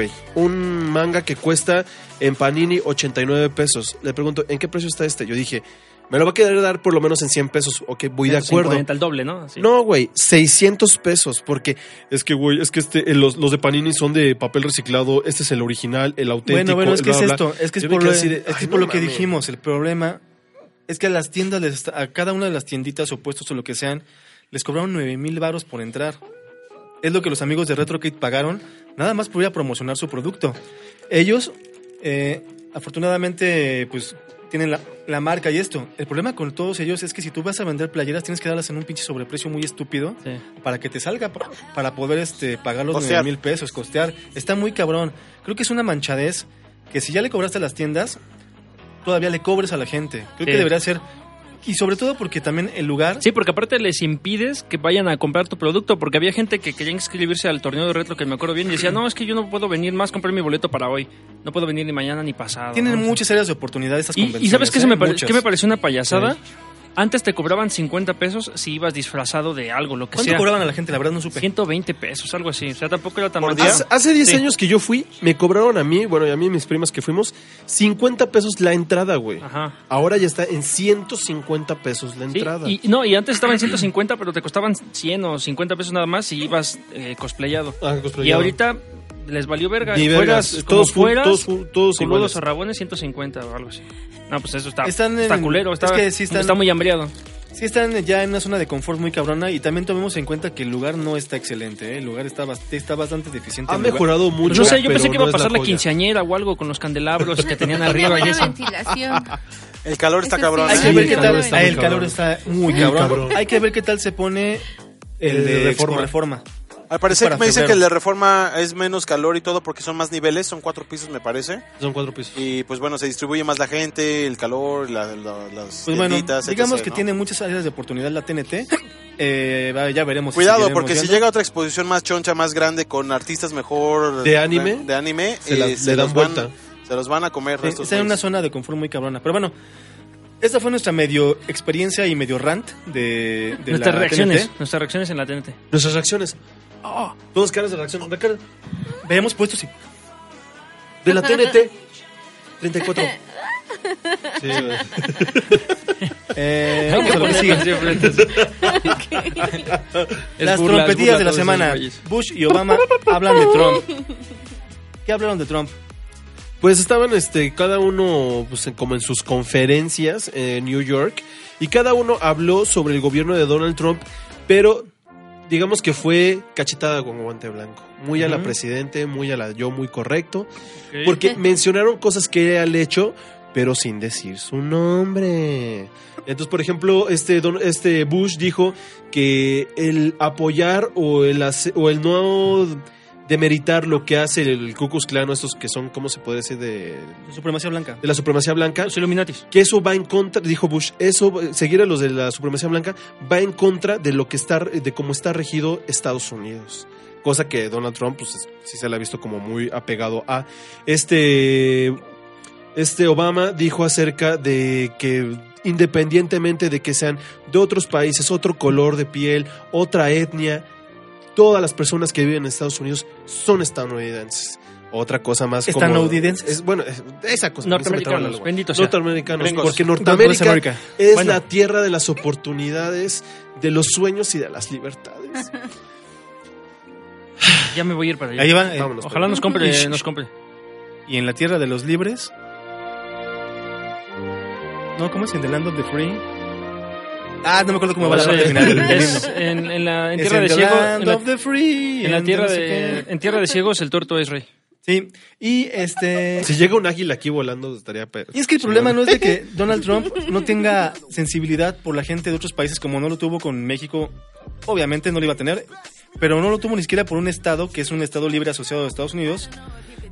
un manga que cuesta en Panini 89 pesos. Le pregunto, ¿en qué precio está este? Yo dije, me lo va a querer dar por lo menos en 100 pesos. Ok, voy de acuerdo. 50, el doble, ¿no? Así. No, güey, 600 pesos, porque es que, güey, los de Panini son de papel reciclado, este es el original, el auténtico. Bueno, es que es bla, bla. esto, es que es Yo por me lo, quedé así de, es que ay, por no lo que mames. dijimos, el problema es que a las tiendas, a cada una de las tienditas o puestos o lo que sean, les cobraron 9,000 varos por entrar. Es lo que los amigos de RetroKit pagaron, nada más por ir a promocionar su producto. Ellos, afortunadamente, pues tienen la marca y esto. El problema con todos ellos es que si tú vas a vender playeras, tienes que darlas en un pinche sobreprecio muy estúpido para que te salga, para poder pagar los 9,000 pesos, costear. Está muy cabrón. Creo que es una manchadez que si ya le cobraste a las tiendas, todavía le cobres a la gente. Creo que debería ser... Y sobre todo porque también el lugar... Sí, porque aparte les impides que vayan a comprar tu producto, porque había gente que quería inscribirse al torneo de retro, que me acuerdo bien, y decía, no, es que yo no puedo venir más, compré mi boleto para hoy, no puedo venir ni mañana ni pasado. Tienen ¿no? muchas áreas de oportunidad estas convenciones. ¿Y sabes qué, Muchas. qué me pareció una payasada? Sí. Antes te cobraban 50 pesos si ibas disfrazado de algo, lo que ¿Cuánto sea. cobraban a la gente? La verdad no supe. 120 pesos, algo así. O sea, tampoco era tan ¿Por mal. día? Hace 10 Sí. años que yo fui, me cobraron a mí, bueno, y a mí y mis primas que fuimos, 50 pesos la entrada, güey. Ajá. Ahora ya está en 150 pesos la Sí, entrada. y antes estaba en 150, pero te costaban 100 o 50 pesos nada más si ibas cosplayado. Y ahorita les valió verga. Ni Fueras vergas, como todos fueras, todos con iguales. nudos o rabones, 150 o algo así. No, pues eso está Están culero. es que sí está muy hambriado. Sí están ya en una zona de confort muy cabrona y también tomemos en cuenta que el lugar no está excelente, ¿eh? El lugar está bastante deficiente. Ha el lugar. mejorado mucho. Pues no sé, yo pero pensé que iba a no es pasar la joya. quinceañera o algo con los candelabros que tenían Tiene arriba y buena eso. ventilación. El calor está Eso sí. cabrón. Hay Sí, que ver qué el tal. calor está muy El calor cabrón. está muy Muy cabrón. cabrón. Hay que ver qué tal se pone el de Reforma. Al parecer para me dicen febrero. que el de Reforma es menos calor y todo porque son más niveles, son 4 pisos me parece. Son 4 pisos. Y pues bueno, se distribuye más la gente, el calor, las Pues bueno, tienditas, digamos etc., que ¿no? tiene muchas áreas de oportunidad la TNT. Ya veremos. Cuidado, seguiremos porque si viendo. llega otra exposición más choncha, más grande, con artistas mejor... ¿De anime? De anime, Le dan vuelta. Se los van a comer estos Está en una güeyes. zona de confort muy cabrona. Pero bueno, esta fue nuestra medio experiencia y medio rant de Nuestras la reacciones. TNT. Nuestras reacciones en la TNT. Nuestras reacciones. Todos caras de reacción. La cara Veamos puesto sí. de la TNT. 34. Sí, güey. Vamos a lo que sigue. Las trompetillas de la semana. Bush y Obama hablan de Trump. ¿Qué hablaron de Trump? Pues estaban cada uno pues, como en sus conferencias en New York y cada uno habló sobre el gobierno de Donald Trump, pero digamos que fue cachetada con guante blanco. Muy a la presidente, muy a la yo, muy correcto, porque mencionaron cosas que él ha hecho, pero sin decir su nombre. Entonces, por ejemplo, este Bush dijo que el apoyar o el no demeritar lo que hace el Ku Klux Klan, estos que son, ¿cómo se puede decir? De Supremacía blanca. la supremacía blanca, Los Illuminatis. que eso va en contra, dijo Bush, seguir a los de la supremacía blanca va en contra de de cómo está regido Estados Unidos. Cosa que Donald Trump, pues sí se le ha visto como muy apegado a. Obama dijo acerca de que independientemente de que sean de otros países, otro color de piel, otra etnia, todas las personas que viven en Estados Unidos son estadounidenses. Otra cosa más como... ¿Estadounidenses? Esa cosa. Norteamericanos, bendito sea. Norteamericanos, Gringos. porque God bless Norteamérica America. es Bueno. la tierra de las oportunidades, de los sueños y de las libertades. Ya me voy a ir para allá. Ahí va. Vámonos. Ojalá nos compre. Y en la tierra de los libres. No, ¿cómo es? En The Land of the Free. Ah, no me acuerdo cómo va la parte final del Es himno. en Es tierra de The ciegos. Land of the Free. En no sé qué. tierra de ciegos el tuerto es rey. Sí, y Si llega un águila aquí volando, estaría... Y es que el problema no es de que Donald Trump no tenga sensibilidad por la gente de otros países como no lo tuvo con México. Obviamente no lo iba a tener, pero no lo tuvo ni siquiera por un estado que es un estado libre asociado a Estados Unidos.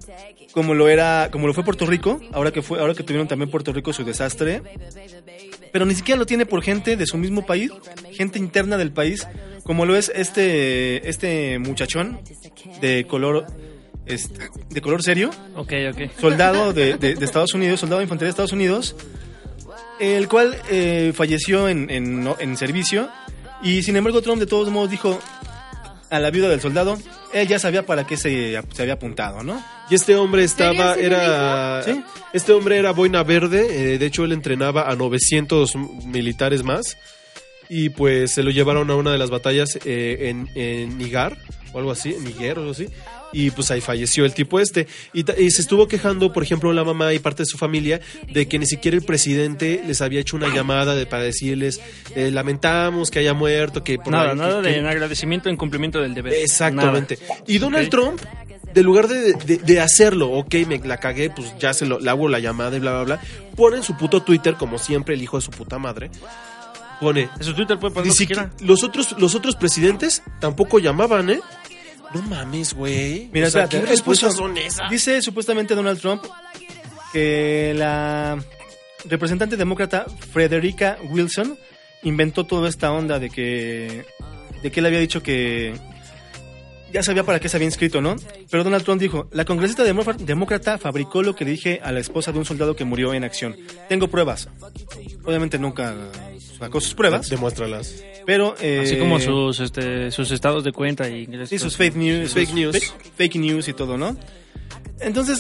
como lo fue Puerto Rico, ahora que tuvieron también Puerto Rico su desastre, pero ni siquiera lo tiene por gente de su mismo país, gente interna del país, como lo es este muchachón de color serio, Ok. soldado de Estados Unidos, soldado de infantería de Estados Unidos, el cual falleció en servicio, y sin embargo Trump de todos modos dijo a la viuda del soldado, él ya sabía para qué se había apuntado, ¿no? Y este hombre ¿Sí? este hombre era boina verde, de hecho él entrenaba a 900 militares más, y pues se lo llevaron a una de las batallas en Níger o algo así, y pues ahí falleció el tipo este, y se estuvo quejando, por ejemplo, la mamá y parte de su familia, de que ni siquiera el presidente les había hecho una llamada para decirles, lamentamos que haya muerto, que por Nada de agradecimiento en cumplimiento del deber. Exactamente. Nada. Y Donald Trump, de lugar de hacerlo, ok, me la cagué, pues ya le hago la llamada y bla, bla, bla, pone en su puto Twitter, como siempre el hijo de su puta madre, pone, En su Twitter puede poner lo que quiera. los otros presidentes tampoco llamaban, ¿eh? No mames, güey. Mira, O sea, espérate, ¿qué respuestas puso- son esas? Dice supuestamente Donald Trump que la representante demócrata Frederica Wilson inventó toda esta onda de que él había dicho que ya sabía para qué se había inscrito, ¿no? Pero Donald Trump dijo, la congresista demócrata fabricó lo que le dije a la esposa de un soldado que murió en acción. Tengo pruebas. Obviamente nunca sacó sus pruebas, Demuéstralas. pero... Así como sus estados de cuenta y ingresos. Sí, sus fake news. Fake news. Fake news y todo, ¿no? Entonces...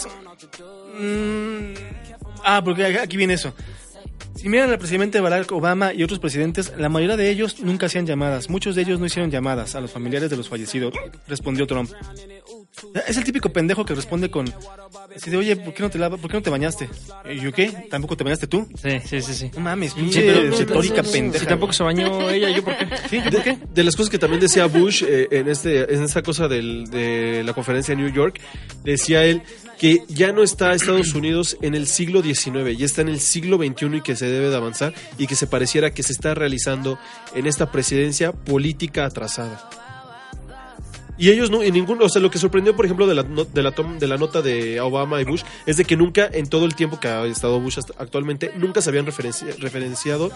porque aquí viene eso. Si miran al presidente Barack Obama y otros presidentes, la mayoría de ellos nunca hacían llamadas. Muchos de ellos no hicieron llamadas a los familiares de los fallecidos, respondió Trump. Es el típico pendejo que responde con... Así de, oye, ¿por qué no te bañaste? ¿Y yo qué? ¿Tampoco te bañaste tú? Sí. No mames, Sí, pinche pero cetórica no, pendeja. Si tampoco se bañó ella, ¿yo por qué? Sí, ¿yo por qué? De las cosas que también decía Bush en esta cosa de la conferencia en New York, decía él que ya no está Estados Unidos en el siglo XIX, ya está en el siglo XXI y que se debe de avanzar, y que se pareciera que se está realizando en esta presidencia política atrasada. Y ellos no, en ninguno, o sea, lo que sorprendió, por ejemplo, de la nota de Obama y Bush, es de que nunca, en todo el tiempo que ha estado Bush actualmente, nunca se habían referido,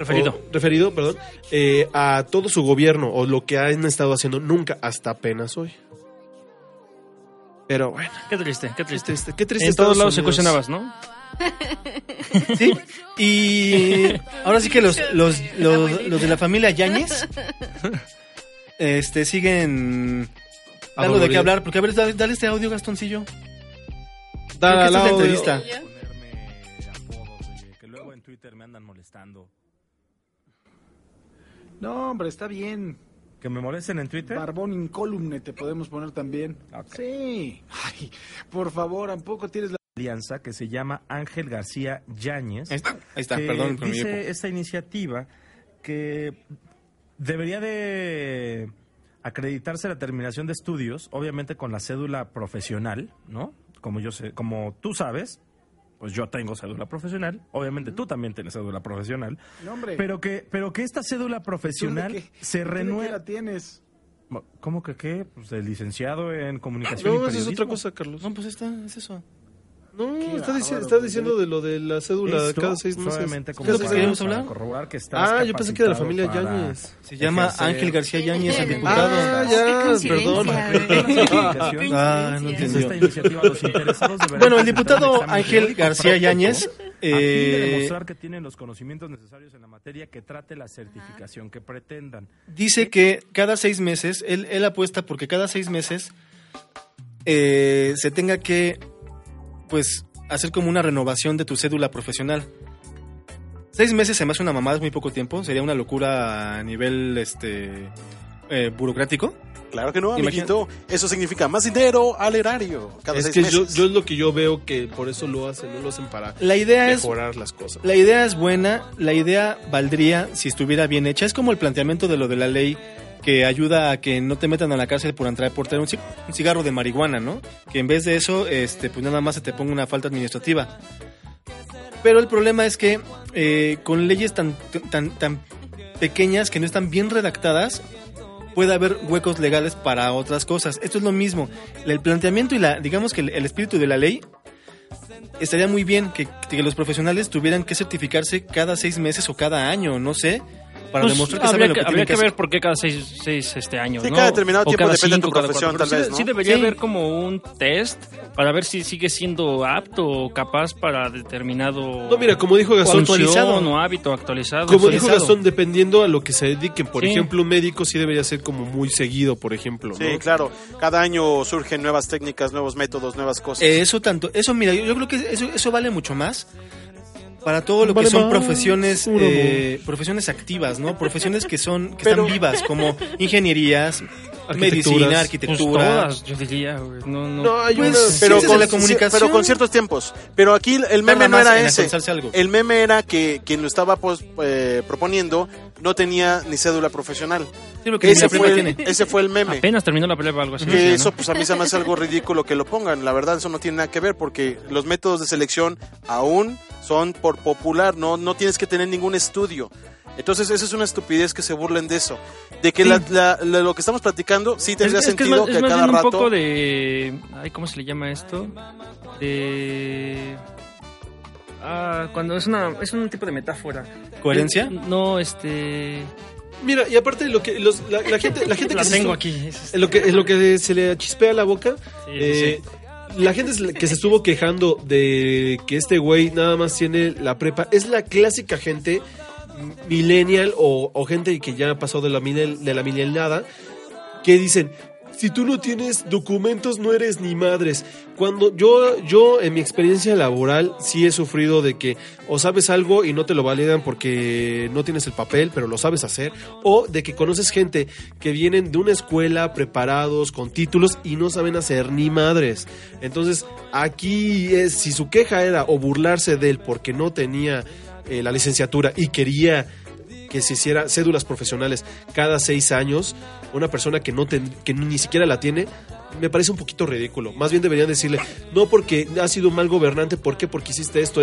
a todo su gobierno o lo que han estado haciendo, nunca, hasta apenas hoy. Pero bueno, Qué triste. qué triste En todos Estados lados se Unidos. cuestionabas, ¿no? Sí, y ahora sí que los de la familia Yáñez siguen dando de qué hablar, porque a ver, dale este audio, Gastoncillo. Creo que esta es la entrevista. Ponerme apodos, que luego en Twitter me andan molestando. No, hombre, está bien. ¿Que me molesten en Twitter? Barbón incólume te podemos poner también. Ok. Sí. Ay, por favor, tampoco tienes la... Alianza que se llama Ángel García Yáñez. Ahí está, que perdón por mi dice eco. esta iniciativa que debería de acreditarse la terminación de estudios, obviamente con la cédula profesional, ¿no? Como tú sabes, pues yo tengo cédula profesional, obviamente tú también tienes cédula profesional, No, hombre. pero que esta cédula profesional ¿Tú de qué? se ¿Tú de qué renueve. la tienes? ¿Cómo que qué? Pues el licenciado en comunicación y No, esa es periodismo. otra cosa, Carlos. No, pues es eso. No, Qué está bárbaro, diciendo de lo de la cédula Esto, cada 6 meses. solamente como ¿Qué es lo que para- queríamos para hablar? corroborar que estás Ah, yo pensé que era la capacitado familia para Yáñez. Se llama ejercer- Ángel García Yáñez, el Qué diputado. Ah, ya, coincidencia, perdón. güey. Ah, no Entonces, entendió. esta iniciativa, los interesados deberán Bueno, el presentar un diputado examen Ángel teórico García práctico Yáñez a fin de eh, demostrar que tienen los conocimientos necesarios en la materia que trate la certificación que pretendan. dice que cada 6 meses, él apuesta porque cada 6 meses se tenga que, pues, hacer como una renovación de tu cédula profesional. 6 meses se me hace una mamada, es muy poco tiempo, sería una locura a nivel burocrático. Claro que no, Imagina- amiguito. Eso significa más dinero al erario. Cada Es 6 que meses. yo es lo que yo veo, que por eso lo hacen, no lo hacen para La idea es mejorar las cosas. La idea es buena, la idea valdría si estuviera bien hecha. Es como el planteamiento de lo de la ley que ayuda a que no te metan a la cárcel por traer un cigarro de marihuana, ¿no? Que en vez de eso, pues nada más se te ponga una falta administrativa. Pero el problema es que con leyes tan pequeñas que no están bien redactadas, puede haber huecos legales para otras cosas. Esto es lo mismo. El planteamiento y digamos que el espíritu de la ley estaría muy bien que los profesionales tuvieran que certificarse cada 6 meses o cada año, no sé, para demostrar que saben lo que tienen habría que que ver hacer. por qué cada 6 años, Sí, ¿no? cada determinado O tiempo cada depende de tu 5, cada profesión, 4. tal vez, Sí, ¿no? sí debería Sí. haber como un test para ver si sigue siendo apto o capaz para determinado... No, mira, como dijo Gastón, actualizado o hábito actualizado. como dijo actualizado. Gastón, dependiendo a lo que se dediquen. Por Sí. ejemplo, un médico sí debería ser como muy seguido, por ejemplo, Sí, ¿no? claro. Cada año surgen nuevas técnicas, nuevos métodos, nuevas cosas. Eso mira, yo creo que eso vale mucho más para todo lo Vale que son más, profesiones uno, profesiones activas, ¿no? Profesiones que están Pero- vivas, como ingenierías, medicina, Pues arquitectura. todas, yo diría, güey. No. hay Pues, unas... pero ciencias de la comunicación. pero con ciertos tiempos. Pero aquí el meme Tarda no más era en ese. actualizarse algo. El meme era que quien lo estaba proponiendo no tenía ni cédula profesional. Sí, lo que Ese la fue, prepa el, tiene. ese fue el meme. Apenas terminó la prueba, algo así. Que decía, ¿no? eso pues a mí se me hace algo ridículo que lo pongan. La verdad eso no tiene nada que ver porque los métodos de selección aún son por popular. No tienes que tener ningún estudio. Entonces eso es una estupidez que se burlen de eso. De que Sí. lo que estamos platicando sí tendría es que sentido es que más a cada bien un rato... poco de... Ay, ¿cómo se le llama esto? De... cuando es un tipo de metáfora. ¿Coherencia? No, Mira, y aparte lo que la gente la que se tengo estu- aquí. en lo que se le chispea la boca, Sí. la gente que se estuvo quejando de que este güey nada más tiene la prepa, es la clásica gente millennial o gente que ya pasó de la mileniada, que dicen, si tú no tienes documentos no eres ni madres. Cuando yo en mi experiencia laboral sí he sufrido de que o sabes algo y no te lo validan porque no tienes el papel, pero lo sabes hacer, o de que conoces gente que vienen de una escuela preparados con títulos y no saben hacer ni madres. Entonces, aquí si su queja era o burlarse de él porque no tenía la licenciatura y quería que se hiciera cédulas profesionales cada 6 años, una persona que que ni siquiera la tiene, me parece un poquito ridículo. Más bien deberían decirle, no porque has sido un mal gobernante, ¿por qué? Porque hiciste esto,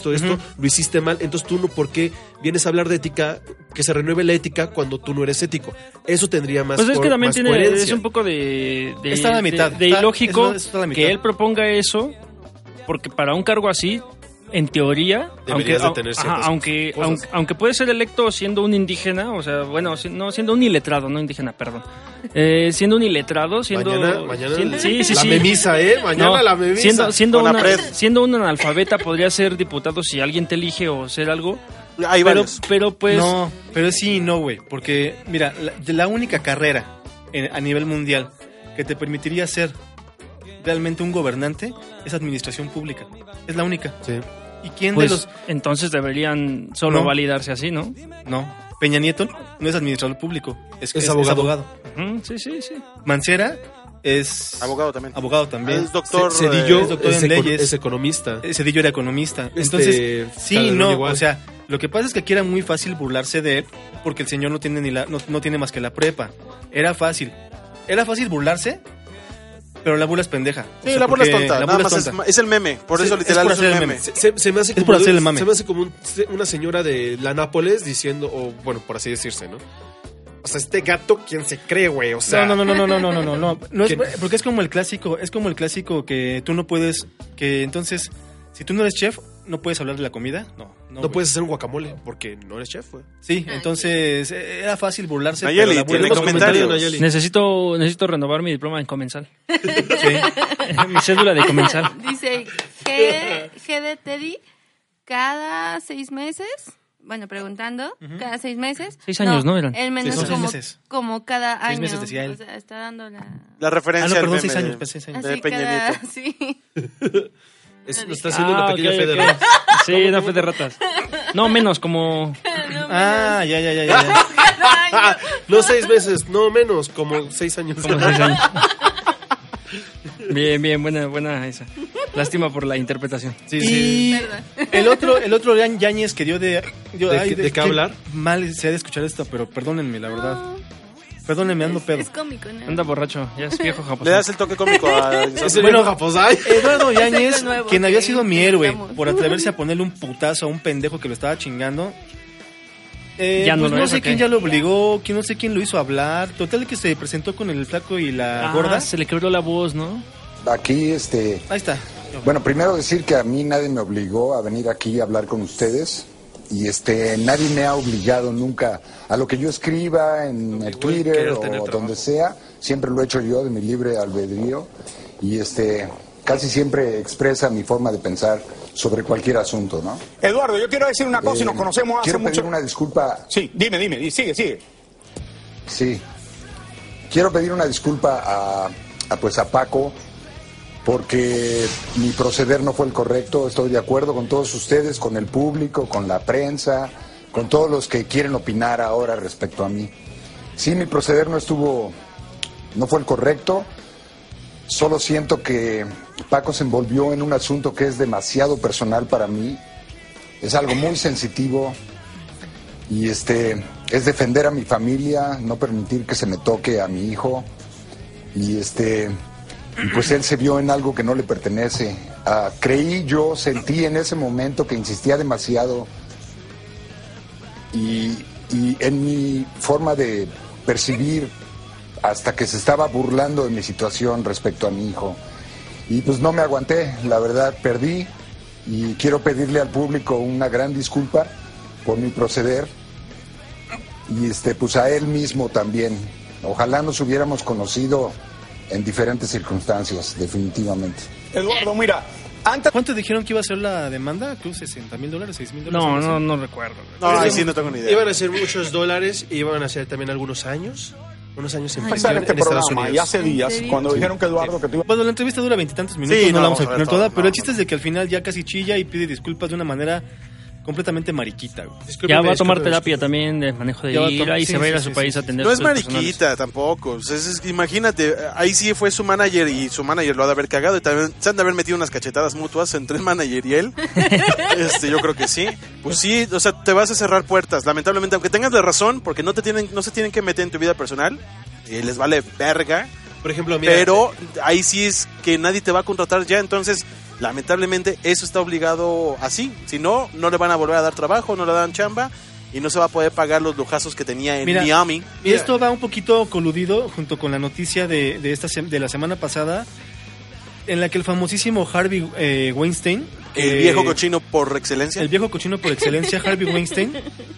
lo hiciste mal, entonces tú no, ¿por qué vienes a hablar de ética? Que se renueve la ética cuando tú no eres ético. Eso tendría más Pues es que también más tiene, coherencia. es un poco de Está a la mitad. de Está- ilógico está a la mitad. que él proponga eso, porque para un cargo así, en teoría, Deberías de tener ciertas cosas. aunque puede ser electo siendo un indígena, o sea, bueno, no siendo un iletrado, no indígena, perdón, siendo un iletrado, siendo Mañana sí, la sí. memisa, mañana No, la memisa. siendo un analfabeta podría ser diputado si alguien te elige o ser algo, Hay varios. pero pues No, pero sí y no, güey. Porque, mira, la única carrera a nivel mundial que te permitiría ser realmente un gobernante es administración pública. Es la única. Sí. ¿Y quién pues, de los...? entonces deberían solo No. validarse así, ¿no? No. Peña Nieto no es administrador público. Es abogado. Ujú, sí. Mancera es... Abogado también. Abogado también. Es doctor. Cedillo es doctor en leyes. es economista. Cedillo era economista. Entonces, sí y Calderón no. igual. O sea, lo que pasa es que aquí era muy fácil burlarse de él porque el señor no tiene no tiene más que la prepa. Era fácil burlarse, pero la burla es pendeja. O Sí, sea, la burla es porque tonta. la Nada burla más tonta. es el meme. Por Sí, eso es literal por es hacer un el meme. meme. Se me hace Es como por hacer el mame. se me hace como una señora de la Nápoles diciendo, o bueno, por así decirse, ¿no? O sea, este gato, ¿quién se cree, güey? O sea, No. No es, ¿Qué? porque es como el clásico que tú no puedes, que entonces, si tú no eres chef, no puedes hablar de la comida. No no puedes hacer un guacamole porque no eres chef, güey. Sí, entonces era fácil burlarse. Nayeli, pero la burla tiene es comentarios. Nayeli. Necesito renovar mi diploma en comensal. Sí. Mi cédula de comensal. Dice G de Teddy, cada 6 meses, bueno, preguntando, cada 6 meses. 6 años, ¿no? Eran. El menos Sí, son 6 como, meses. como cada 6 año. meses decía él. O sea, está dando la... La referencia Ah, no, al perdón, meme 6 años, de- pues, 6 años. De Así Peña cada... Nieto. Sí. Lo está haciendo una pequeña ok, fe de ok. ratas. Sí, una fe de ratas. No, menos, como... Ah, ya. No 6 meses, no menos, como 6 años. como 6 años. Bien, buena esa. Lástima por la interpretación. Sí, Y- sí. Perdón. El otro Yáñez que dio ¿De qué qué hablar? Mal se ha de escuchar esto, pero perdónenme, la verdad. Perdónenme, ando pedo. Es cómico, ¿no? Anda borracho, ya es viejo Le japonés. das el toque cómico a... Ese Bueno, viejo Japosai. Eduardo Yáñez, Es de nuevo, quien había sí, sido mi héroe necesitamos. por atreverse a ponerle un putazo a un pendejo que lo estaba chingando. Ya no pues lo no es, sé ¿o qué? quién ya lo obligó, no sé quién lo hizo hablar. Total que se presentó con el flaco y la gorda. Se le quebró la voz, ¿no? Aquí, Ahí está. bueno, primero decir que a mí nadie me obligó a venir aquí a hablar con ustedes y nadie me ha obligado nunca a lo que yo escriba en el Twitter querer o tener trabajo. donde sea, siempre lo he hecho yo de mi libre albedrío y casi siempre expresa mi forma de pensar sobre cualquier asunto, ¿no? Eduardo, yo quiero decir una cosa y nos conocemos hace quiero mucho. pedir una disculpa. Sí, dime, sigue. Sí. Quiero pedir una disculpa a Paco porque mi proceder no fue el correcto. Estoy de acuerdo con todos ustedes, con el público, con la prensa, con todos los que quieren opinar ahora respecto a mí. Sí, mi proceder no fue el correcto. Solo siento que Paco se envolvió en un asunto que es demasiado personal para mí. Es algo muy sensitivo y es defender a mi familia, no permitir que se me toque a mi hijo y pues él se vio en algo que no le pertenece. Sentí en ese momento que insistía demasiado y en mi forma de percibir hasta que se estaba burlando de mi situación respecto a mi hijo. Y pues no me aguanté, la verdad perdí y quiero pedirle al público una gran disculpa por mi proceder y pues a él mismo también. Ojalá nos hubiéramos conocido en diferentes circunstancias, definitivamente. Eduardo, mira, antes... ¿Cuánto dijeron que iba a ser la demanda? Creo $60,000, $6,000. No recuerdo. No, ahí sí no tengo ni idea. Iban a ser muchos dólares y iban a ser también algunos años en empezar prisión este en Estados programa y Unidos. hace días, cuando dijeron que Eduardo que tú Bueno, la entrevista dura 20 y tantos minutos, Sí, no no la vamos a vamos a ver exponer todo, toda, no. pero el chiste es de que al final ya casi chilla y pide disculpas de una manera completamente mariquita, güey. Ya va a tomar terapia también de manejo de Ya va a ira y sí, se va a ir a sí, su sí, país sí. a atender No es sus cosas mariquita tampoco. O sea, imagínate, ahí sí fue su manager y su manager lo ha de haber cagado y también se han de haber metido unas cachetadas mutuas entre el manager y él. Yo creo que sí. Pues sí, o sea, te vas a cerrar puertas. Lamentablemente, aunque tengas la razón, porque no se tienen que meter en tu vida personal, les vale verga. Por ejemplo, mira, Pero ahí sí es que nadie te va a contratar ya, entonces lamentablemente eso está obligado así. Si no, no le van a volver a dar trabajo, no le dan chamba y no se va a poder pagar los lujazos que tenía en Mira, Miami. Y esto va un poquito coludido junto con la noticia de la semana pasada, en la que el famosísimo Harvey Weinstein, El viejo cochino por excelencia. el viejo cochino por excelencia, Harvey Weinstein,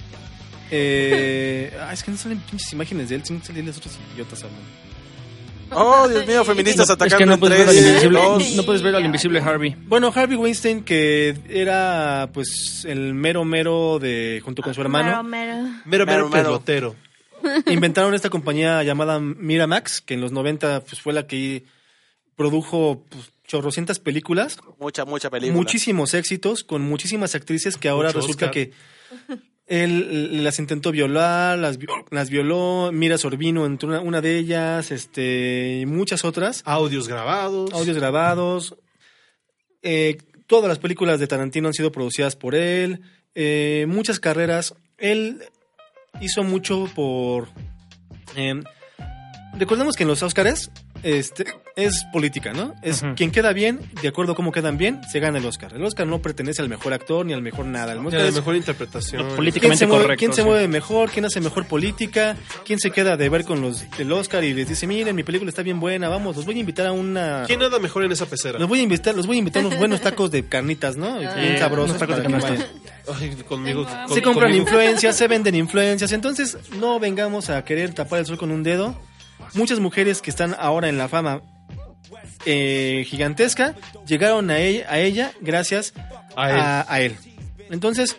es que no salen pinches imágenes de él, sin salir los otros idiotas hablando. Oh, Dios mío, feministas Es atacando que no puedes, ver al entre invisible, dos. no puedes ver al invisible Harvey. Bueno, Harvey Weinstein, que era pues el mero de junto con su hermano, mero Mero. pelotero. inventaron esta compañía llamada Miramax, que en los 90 pues, fue la que produjo pues, chorrocientas películas, Mucha película. muchísimos éxitos, con muchísimas actrices que ahora Mucho resulta Oscar. que él las intentó violar, las violó, Mira Sorbino entre una de ellas, y muchas otras, Audios grabados. audios grabados. Todas las películas de Tarantino han sido producidas por él, muchas carreras. Él hizo mucho por... recordemos que en los Óscares es política, ¿no? Es quien queda bien, de acuerdo a cómo quedan bien, se gana el Oscar. El Oscar no pertenece al mejor actor ni al mejor nada. El Y Oscar a la es mejor interpretación. quién Políticamente se mueve, correcto. quién se sí. mueve mejor, quién hace mejor política, quién se queda de ver con los del Oscar y les dice, miren, mi película está bien buena, vamos, los voy a invitar a una... ¿Quién nada mejor en esa pecera? Los voy a invitar unos buenos tacos de carnitas, ¿no? Bien sabrosos. unos tacos de para que canasta. vayan. Ay, conmigo. Se compran conmigo. influencias, se venden influencias. Entonces, no vengamos a querer tapar el sol con un dedo. Muchas mujeres que están ahora en la fama gigantesca llegaron a ella gracias a él. Entonces,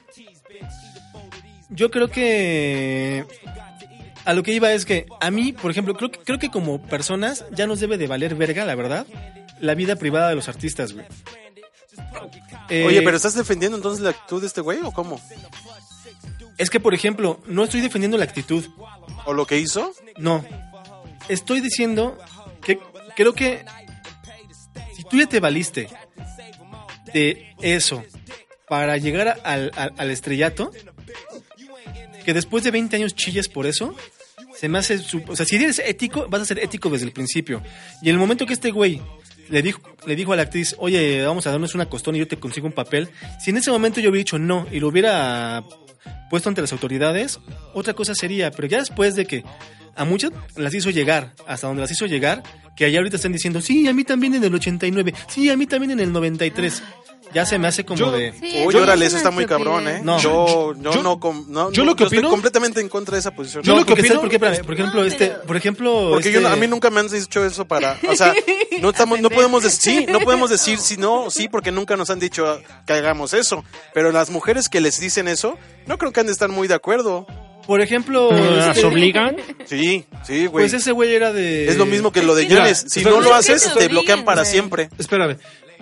yo creo que a lo que iba es que a mí, por ejemplo, creo que como personas ya nos debe de valer verga, la verdad, la vida privada de los artistas, güey. Oye, pero ¿estás defendiendo entonces la actitud de este güey o cómo? Es que, por ejemplo, no estoy defendiendo la actitud. ¿O lo que hizo? No. Estoy diciendo que creo que si tú ya te valiste de eso para llegar al estrellato, que después de 20 años chilles por eso, se me hace... O sea, si eres ético, vas a ser ético desde el principio. Y en el momento que este güey le dijo a la actriz, oye, vamos a darnos una costón y yo te consigo un papel, si en ese momento yo hubiera dicho no y lo hubiera puesto ante las autoridades, otra cosa sería, pero ya después de que a muchas las hizo llegar, hasta donde las hizo llegar, que allá ahorita están diciendo, sí, a mí también en el 89, sí, a mí también en el 93. Ya se me hace como de... Sí, Oye, órale, es eso una está muy estupidez. cabrón, ¿eh? No. Yo yo lo que opino- estoy completamente en contra de esa posición. Yo lo que porque opino- ¿sabes por qué? Espérame, por ejemplo, Porque a mí nunca me han dicho eso para, o sea, no podemos decir si no, sí, porque nunca nos han dicho que hagamos eso. Pero las mujeres que les dicen eso, no creo que han de estar muy de acuerdo. Por ejemplo, ¿Las obligan? Sí, güey. pues ese güey era de... Es lo mismo que lo de Mira, Yanes. Si espera, no lo no es que haces, te te bloquean obliguen, para güey. siempre. Espérame.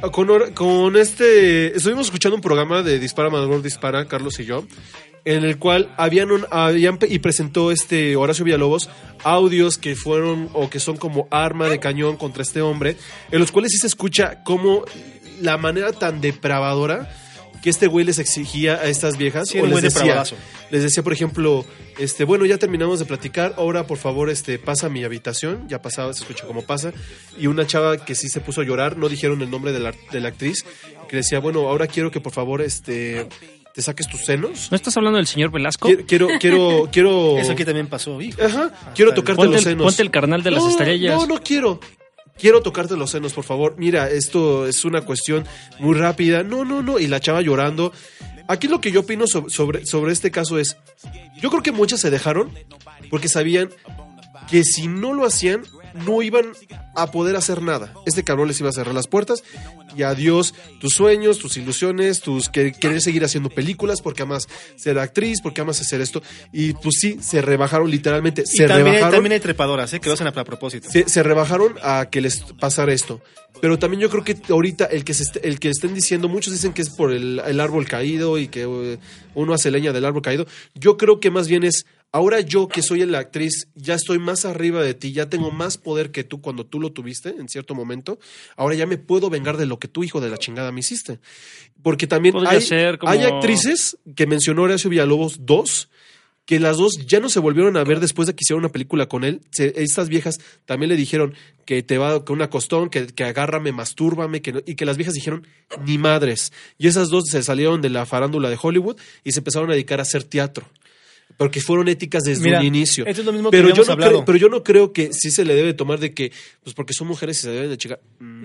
Estuvimos escuchando un programa de Dispara Amador Dispara, Carlos y yo, en el cual y presentó Horacio Villalobos audios que fueron o que son como arma de cañón contra este hombre, en los cuales sí se escucha como la manera tan depravadora que este güey les exigía a estas viejas. Sí, o el güey les depravadazo. decía, por ejemplo, bueno, ya terminamos de platicar, ahora por favor pasa a mi habitación. Ya pasaba, se escucha cómo pasa. Y una chava que sí se puso a llorar, no dijeron el nombre de la actriz, que decía, bueno, ahora quiero que por favor te saques tus senos. ¿No estás hablando del señor Velasco? Quiero Eso aquí también pasó, hijo. Ajá, quiero tocarte los senos. Ponte el carnal de las estrellas. No quiero. Quiero tocarte los senos, por favor. Mira, esto es una cuestión muy rápida. No. Y la chava llorando. Aquí lo que yo opino sobre este caso es, yo creo que muchas se dejaron porque sabían que si no lo hacían, no iban a poder hacer nada. Este cabrón les iba a cerrar las puertas y adiós tus sueños, tus ilusiones, querer seguir haciendo películas porque amas ser actriz, porque amas hacer esto. Y pues sí, se rebajaron literalmente. También hay trepadoras, que lo hacen a propósito. Se rebajaron a que les pasara esto. Pero también yo creo que ahorita el que estén diciendo, muchos dicen que es por el árbol caído y que uno hace leña del árbol caído. Yo creo que más bien es, ahora yo que soy la actriz, ya estoy más arriba de ti, ya tengo más poder que tú cuando tú lo tuviste en cierto momento. Ahora ya me puedo vengar de lo que tú, hijo de la chingada, me hiciste. Porque también hay actrices que mencionó Horacio Villalobos, 2, que las dos ya no se volvieron a ver después de que hicieron una película con él. Estas viejas también le dijeron que te va con una costón, que agárrame, mastúrbame, y que las viejas dijeron, ni madres. Y esas dos se salieron de la farándula de Hollywood y se empezaron a dedicar a hacer teatro. Porque fueron éticas desde un inicio. Esto es lo mismo pero que habíamos hablado. Pero yo no creo que sí se le debe tomar de que, pues porque son mujeres y se deben de checar.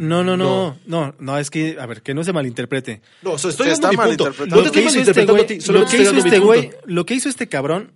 No, es que, a ver, que no se malinterprete. No, estoy dando mi punto. malinterpretando. No te estoy malinterpretando a ti, solo estoy dando mi punto. Lo que hizo este cabrón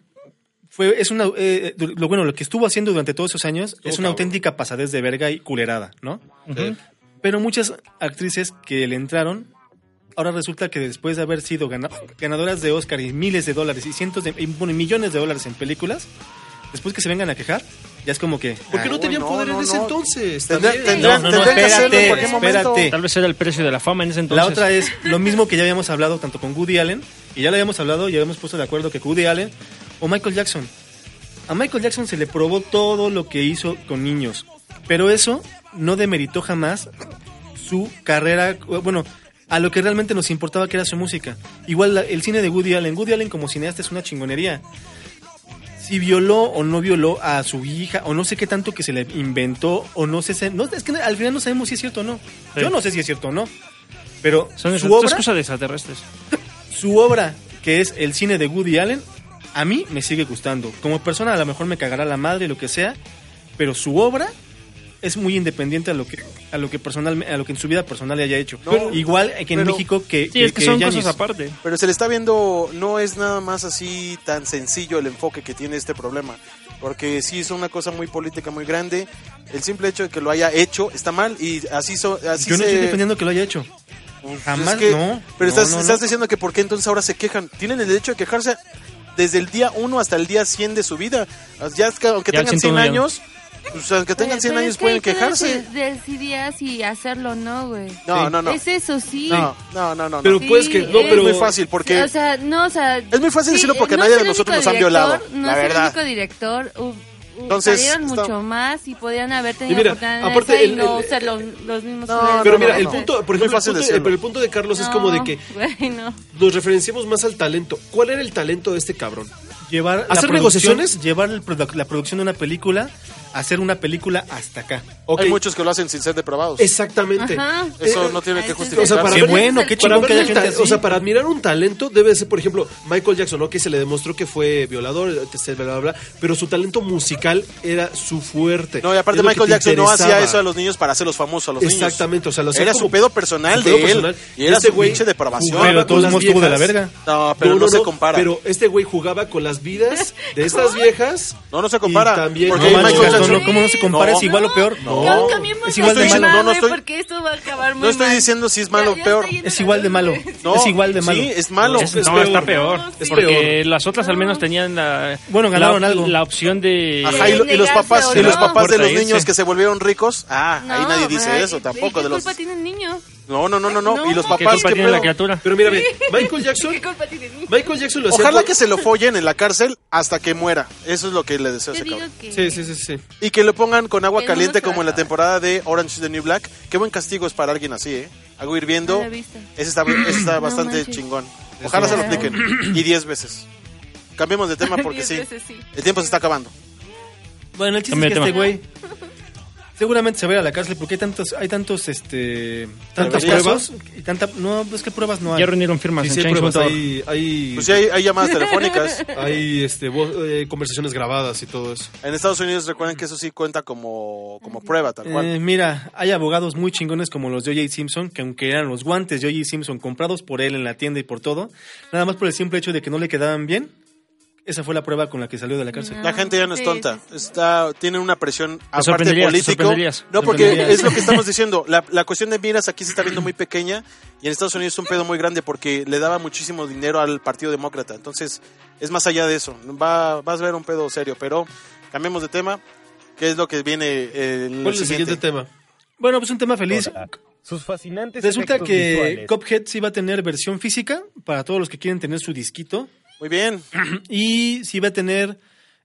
lo que estuvo haciendo durante todos esos años es una auténtica pasadez de verga y culerada, ¿no? Ujú. Pero muchas actrices que le entraron, ahora resulta que después de haber sido ganadoras de Oscar y miles de dólares y millones de dólares en películas, después que se vengan a quejar, ya es como que... Porque no tenían poder en ese entonces. Tendrían que hacerlo en cualquier momento. Tal vez era el precio de la fama en ese entonces. La otra es lo mismo que ya habíamos hablado tanto con Woody Allen, y ya lo habíamos hablado, ya habíamos puesto de acuerdo que Woody Allen o Michael Jackson. A Michael Jackson se le probó todo lo que hizo con niños, pero eso no demeritó jamás su carrera, bueno, a lo que realmente nos importaba, que era su música. Igual el cine de Woody Allen como cineasta es una chingonería. Si violó o no violó a su hija, o no sé qué tanto que se le inventó, o no sé, es que al final no sabemos si es cierto o no. Sí. Yo no sé si es cierto o no, pero Son su obra, cosas de extraterrestres. su obra, que es el cine de Woody Allen, a mí me sigue gustando. Como persona a lo mejor me cagará la madre, lo que sea, pero su obra es muy independiente a lo que en su vida personal le haya hecho. No, igual que en pero- México que Sí, es que son Yanis. cosas aparte. Pero se le está viendo, no es nada más así tan sencillo el enfoque que tiene este problema. Porque sí es una cosa muy política, muy grande. El simple hecho de que lo haya hecho está mal y así Yo no estoy defendiendo que lo haya hecho. Pues, Jamás, es que- no. Pero No, estás diciendo que por qué entonces ahora se quejan. Tienen el derecho de quejarse desde el día 1 hasta el día 100 de su vida. Ya es que aunque Ya tengan 100 101 ya no. años, pues aunque tengan 100 Pero años es que pueden ahí tú quejarse. decidías si hacerlo o no, güey. No. Es eso, sí. No. Pero Sí, puedes que... No, es pero... Es muy fácil porque... O sea, Es muy fácil decirlo porque no nadie es de el nosotros único nos han violado, No la es verdad. el único director. Entonces, Salieron está- mucho más y podían haber Y tenido mira, oportunidad aparte y el- no el- ser los mismos. No, jugadores. Pero mira, no, el no. punto, por Muy ejemplo, fácil decirlo. pero el punto de Carlos es como de que Güey, no. nos referenciamos más al talento. ¿Cuál era el talento de este cabrón? Llevar ¿Hacer la producción- negociaciones? llevar la producción de una película hacer una película hasta acá. Ok. Hay muchos que lo hacen sin ser depravados. Exactamente. Ajá. Eso no tiene que Eso sí. justificar. O sea, para Qué ver- bueno, qué para chingón ver que haya el gente ta- así. O sea, para admirar un talento debe ser, por ejemplo, Michael Jackson, ¿no? Que se le demostró que fue violador, etc., bla, bla, bla, pero su talento musical era su fuerte. No, y aparte Es lo que Michael te Jackson no interesaba. hacía eso a los niños para hacerlos famosos a los niños. Exactamente, o sea, lo hacía Era como- su pedo personal su pedo de él. personal. Y era Este su güey pinche depravación. jugaba Pero de con todos las modos estuvo de la viejas. verga. No, pero no se compara. Pero este güey jugaba con las vidas de estas viejas. No se compara. Y también Porque No Michael manches, Jackson- Gastón, ¿cómo no se compara? No. Es igual o peor. No. Cambiemos Es igual de de malo. tema, No estoy- porque esto va a acabar muy No estoy mal. diciendo si es malo o Ya peor. está yendo Es igual de malo. No, Es igual de malo. Sí, es malo. Es- Es no, peor. está peor. Es porque peor. las otras al menos tenían la... Bueno, ganaron algo. La opción de... Ajá, y los Negarse papás, o y los no. papás de los Por niños traerse. que se volvieron ricos. Ah, ahí No, nadie dice ay, eso tampoco. ¿qué de los culpa tiene el niño? No. No. Y los ¿Qué ¿Qué papás, culpa ¿qué tiene la pedo? criatura? Pero mira, Michael Jackson, ¿Qué culpa tiene el niño? Michael Jackson lo hacía. Ojalá por- que se lo follen en la cárcel hasta que muera. Eso es lo que le deseo a Yo ese digo cabrón. que... Sí. Y que lo pongan con agua El mundo caliente se va como en la a acabar. temporada de Orange is the New Black. Qué buen castigo es para alguien así, ¿eh? Agua hirviendo. No la he visto. Ese está No bastante manches. chingón. Ojalá se lo apliquen. Y 10 veces. Cambiemos de tema porque 10 sí. veces sí. El tiempo se está acabando. Bueno, el chiste Cambia es que de este güey seguramente se va a ir a la cárcel porque tantas tantas ¿Deberías? pruebas y no, es que pruebas no hay. Ya reunieron firmas Sí, en sí, hay pruebas, Change.org. hay, Pues sí, hay llamadas telefónicas. hay conversaciones grabadas y todo eso. En Estados Unidos recuerden que eso sí cuenta como prueba, tal cual. Mira, hay abogados muy chingones como los de O.J. Simpson, que aunque eran los guantes de O.J. Simpson comprados por él en la tienda y por todo, nada más por el simple hecho de que no le quedaban bien, esa fue la prueba con la que salió de la cárcel. La gente ya no es Sí, tonta. sí. Tiene una presión aparte sorprenderías, te político. sorprenderías. No, porque Sorprenderías. es lo que estamos diciendo. La cuestión de miras aquí se está viendo muy pequeña y en Estados Unidos es un pedo muy grande porque le daba muchísimo dinero al Partido Demócrata. Entonces, es más allá de eso. Vas a ver un pedo serio, pero cambiemos de tema. ¿Qué es lo que viene en ¿Cuál es el siguiente tema? Bueno, pues un tema feliz. Sus fascinantes Resulta efectos que visuales. Cuphead sí va a tener versión física para todos los que quieren tener su disquito. Muy bien. Y sí va a tener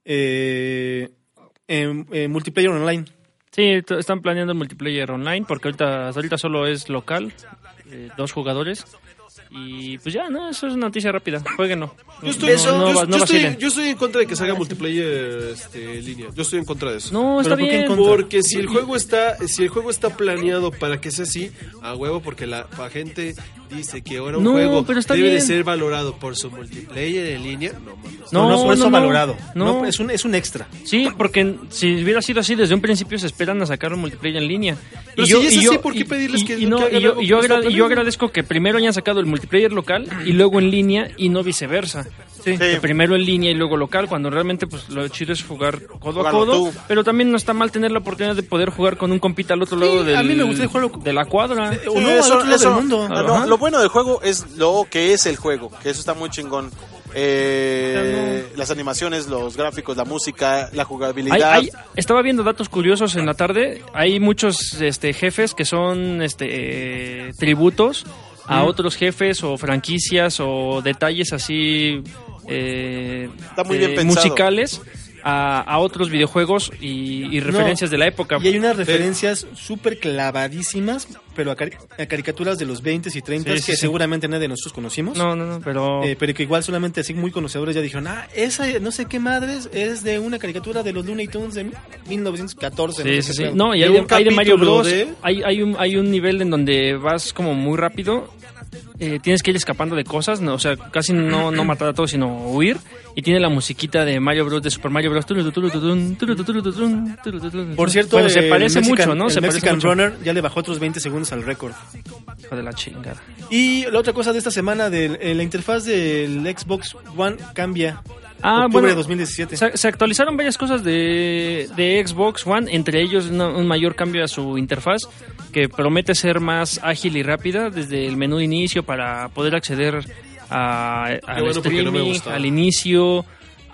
multiplayer online. Sí, están planeando el multiplayer online porque hasta ahorita solo es local, 2 jugadores. Y pues ya, ¿no? Eso es noticia rápida. Jueguenlo. Yo vacilen. estoy en contra de que salga multiplayer en línea. Yo estoy en contra de eso. No, está ¿Pero por qué en bien. contra? Porque si el juego está planeado para que sea así, a huevo, porque la gente dice que ahora un No, juego pero está debe de bien. ser valorado por su multiplayer en línea. No mames. No, por eso valorado. No. No, es un extra. Sí, porque si hubiera sido así desde un principio se esperan a sacar un multiplayer en línea. Pero si es así, ¿por qué pedirles que no, hagan y yo, algo y yo que está agra- y yo planeado? agradezco que primero hayan sacado el multiplayer local y luego en línea y no viceversa. Sí. Que primero en línea y luego local, cuando realmente pues lo chido es jugar codo a Jugarlo codo, tú. pero también no está mal tener la oportunidad de poder jugar con un compita al otro lado a mí me gustaría jugarlo de la cuadra. O no, al otro lado del mundo. No, Ajá. lo bueno del juego es lo que es el juego, que eso está muy chingón. Las animaciones, los gráficos, la música, la jugabilidad. Estaba viendo datos curiosos en la tarde. Hay muchos jefes que son tributos a otros jefes o franquicias o detalles así Está muy bien pensado. musicales a otros videojuegos y referencias de la época. Y hay unas referencias súper clavadísimas, pero a caricaturas de los 20s y 30s Sí, que sí. seguramente nadie de nosotros conocimos. No, pero... Pero que igual solamente así muy conocedores ya dijeron, esa no sé qué madres es de una caricatura de los Looney Tunes de 1914. Sí, no sé sí, qué sí. pedo. No, y De hay de un Mario capítulo Bros. de- Hay un nivel en donde vas como muy rápido. Tienes que ir escapando de cosas, no, o sea, casi no matar a todos, sino huir. Y tiene la musiquita de Mario Bros. De Super Mario Bros. Por cierto, bueno, se el parece Mexican- mucho, ¿no? El Se parece Mexican mucho. Runner ya le bajó otros 20 segundos al récord. Hijo de la chingada. Y la otra cosa de esta semana, la interfaz del Xbox One cambia. Ah, Octubre bueno, de 2017. Se actualizaron varias cosas de Xbox One, entre ellos un mayor cambio a su interfaz que promete ser más ágil y rápida desde el menú de inicio para poder acceder al bueno, porque no me streaming, gustaba. al inicio,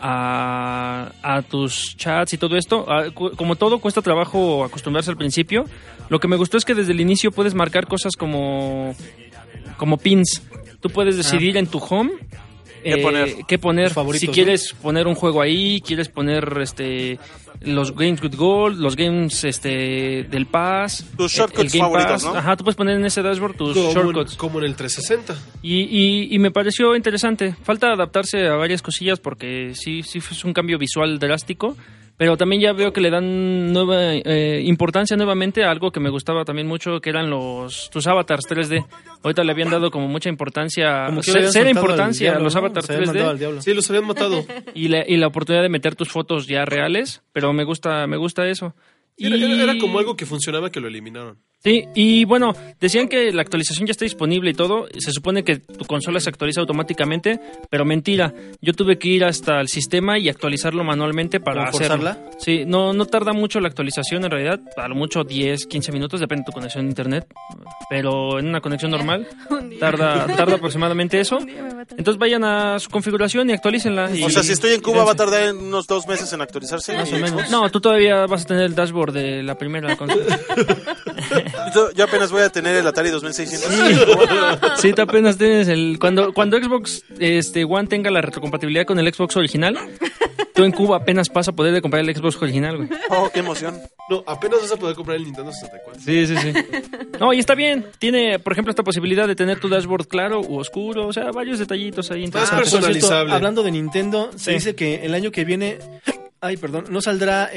a tus chats y todo esto. Como todo, cuesta trabajo acostumbrarse al principio. Lo que me gustó es que desde el inicio puedes marcar cosas como pins. Tú puedes decidir en tu home qué poner. Tus favoritos, Si ¿no? quieres poner un juego ahí, quieres poner los Games with Gold, los games del Pass, Tus shortcuts el Game favoritos, Pass. ¿no? Ajá, tú puedes poner en ese dashboard tus shortcuts. Como en el 360. Y me pareció interesante. Falta adaptarse a varias cosillas porque sí es un cambio visual drástico, Pero también ya veo que le dan nueva importancia nuevamente a algo que me gustaba también mucho, que eran tus avatars 3D. Ahorita le habían dado como mucha importancia, Como que le habían cero soltado al importancia a diablo, los ¿no? avatars Se habían mandado al 3D. diablo. Sí, los habían matado. Y la oportunidad de meter tus fotos ya reales, pero me gusta eso. Era como algo que funcionaba que lo eliminaron. Sí, y bueno, decían que la actualización ya está disponible y todo. Se supone que tu consola se actualiza automáticamente, pero mentira. Yo tuve que ir hasta el sistema y actualizarlo manualmente para ¿Cómo hacerlo. forzarla? Sí, no tarda mucho la actualización en realidad. A lo mucho 10, 15 minutos, depende de tu conexión a internet. Pero en una conexión normal Un día. tarda aproximadamente eso. Un día me va a tardar. Entonces vayan a su configuración y actualícenla. O sea, si estoy en Cuba va a tardar unos 2 meses en actualizarse. Más ¿Y o menos. Xbox? No, tú todavía vas a tener el dashboard de la primera consola. Yo apenas voy a tener el Atari 2600. Sí, tú apenas tienes cuando Xbox One tenga la retrocompatibilidad con el Xbox original, tú en Cuba apenas vas a poder comprar el Xbox original, güey. Oh, qué emoción. No, apenas vas a poder comprar el Nintendo 64. Sí. No, y está bien. Tiene, por ejemplo, esta posibilidad de tener tu dashboard claro u oscuro, o sea, varios detallitos ahí interesantes. personal. Por cierto, personalizable. hablando de Nintendo, se dice que el año que viene, no saldrá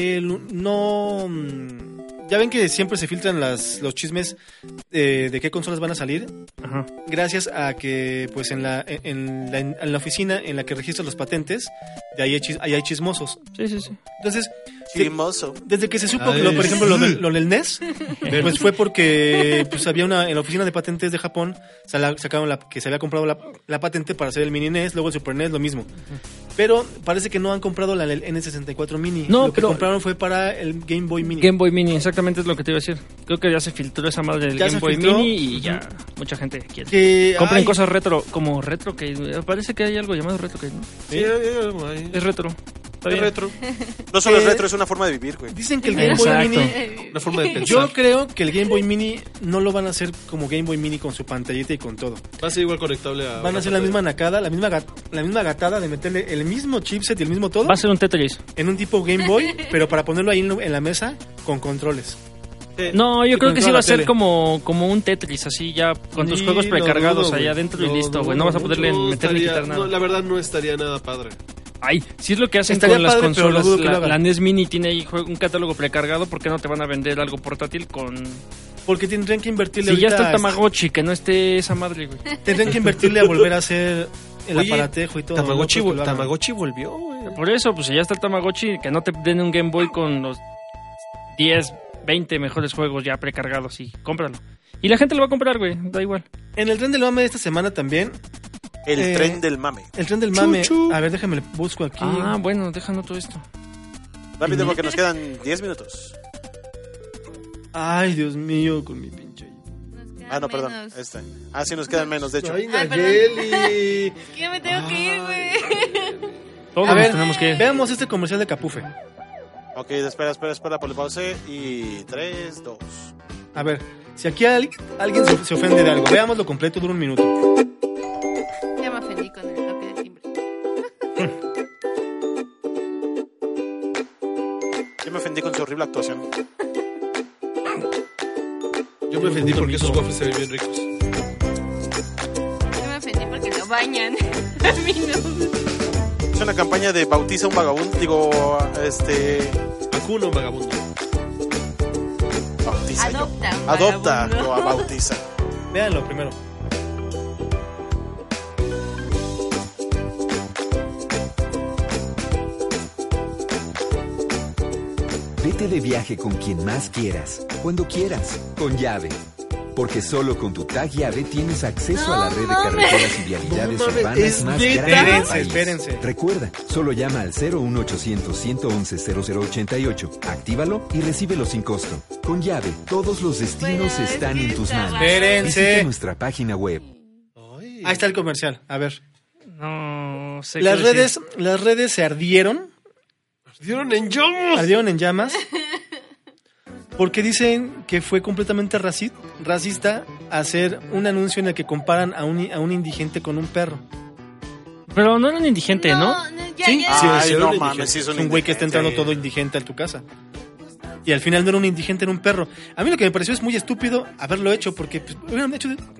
ya ven que siempre se filtran los chismes de qué consolas van a salir. Ajá. Gracias a que pues en la oficina en la que registran los patentes, de ahí hay chismosos. Sí. Entonces, Chismoso. desde que se supo, Ay, por ejemplo, sí. lo del NES, pues fue porque pues había en la oficina de patentes de Japón, sacaron que se había comprado la patente para hacer el mini NES, luego el Super NES, lo mismo. Pero parece que no han comprado la del N64 Mini. No, lo que pero- compraron fue para el Game Boy Mini. Game Boy Mini, exactamente es lo que te iba a decir. Creo que ya se filtró esa madre del Ya Game se Boy filtró. Mini y ya mucha gente quiere. Que, Compren ay, cosas retro, como retro, que parece que hay algo llamado retro que Sí, hay algo ahí. es retro. Está Es bien. retro. No solo es retro, es una forma de vivir, güey. Dicen que el Game Boy Exacto. Mini... Una forma de pensar. Yo creo que el Game Boy Mini no lo van a hacer como Game Boy Mini con su pantallita y con todo. Va a ser igual conectable a... Van a hacer la misma nacada, la misma gatada de meterle el mismo chipset y el mismo todo Va a ser un Tetris. en un tipo Game Boy, pero para ponerlo ahí en la mesa con controles. No, yo Y creo que sí conectado va a a ser la tele. como un Tetris, así ya con tus Sí, juegos lo precargados dudo, ahí güey. adentro y Lo listo, güey. dudo No vas a poderle No meter ni estaría- quitar nada. no, la verdad no estaría nada padre. Ay, si es lo que hacen Estaría con las padre, pero lo consolas. dudo que lo hagan. La NES Mini tiene ahí un catálogo precargado, ¿por qué no te van a vender algo portátil con...? Porque tendrían que invertirle Si ya está el ahorita- Tamagotchi, que no esté esa madre, güey. Tendrían que invertirle a volver a hacer el Oye, aparatejo y todo. Tamagotchi, No creo que lo hagan. Tamagotchi volvió, güey. Por eso, pues si ya está el Tamagotchi, que no te den un Game Boy con los 10, 20 mejores juegos ya precargados y cómpralo. Y la gente lo va a comprar, güey, da igual. En el tren del mame de esta semana también. El tren del mame. El tren del mame. Chuchu. A ver, déjame le busco aquí. Ah, bueno, déjanos todo esto. Rápido porque nos quedan 10 minutos. Ay, Dios mío, con mi pinche. Ah, no, perdón. Este. Ah, sí, nos quedan menos, de hecho. Ay, Ay, perdón. Nayeli. Que ya me tengo que ir, güey. Todos A ver, nos tenemos que... veamos este comercial de Capufe. Ok, espera, por el pause. Y 3, 2. A ver, si aquí alguien se ofende de algo, veámoslo completo, dura un minuto. Ya me ofendí con el toque de timbre. Yo me ofendí con su horrible actuación. Yo me ofendí porque esos waffles se ven bien ricos. Ya me ofendí porque lo bañan. A mí no. Es una campaña de bautiza un vagabundo. Digo, Vacuno, vagabundo. bautiza. yo. Adopta un Adopta, vagabundo. no, bautiza. Véanlo primero. Vete de viaje con quien más quieras, cuando quieras, con Llave. Porque solo con tu tag Llave tienes acceso a la red de carreteras y vialidades No mames, urbanas es más neta. grande del país. Espérense. Recuerda, solo llama al 01800-111-0088, actívalo y recíbelo sin costo. Con Llave, todos los destinos Bueno, están es que en tus está manos. mal. Espérense. Visita nuestra página web. Ay. Ahí está el comercial. A ver. No sé Las qué redes se ardieron. Dieron en llamas. Ardieron en llamas. Porque dicen que fue completamente racista hacer un anuncio en el que comparan a un indigente con un perro. decir. Pero no era un indigente, ¿no? ya, Sí, ya. sí, Ay, sí, no un mames, sí Es un güey que está entrando todo indigente a tu casa. Y al final no era un indigente, era un perro. A mí lo que me pareció es muy estúpido haberlo hecho, porque pues, hubieran hecho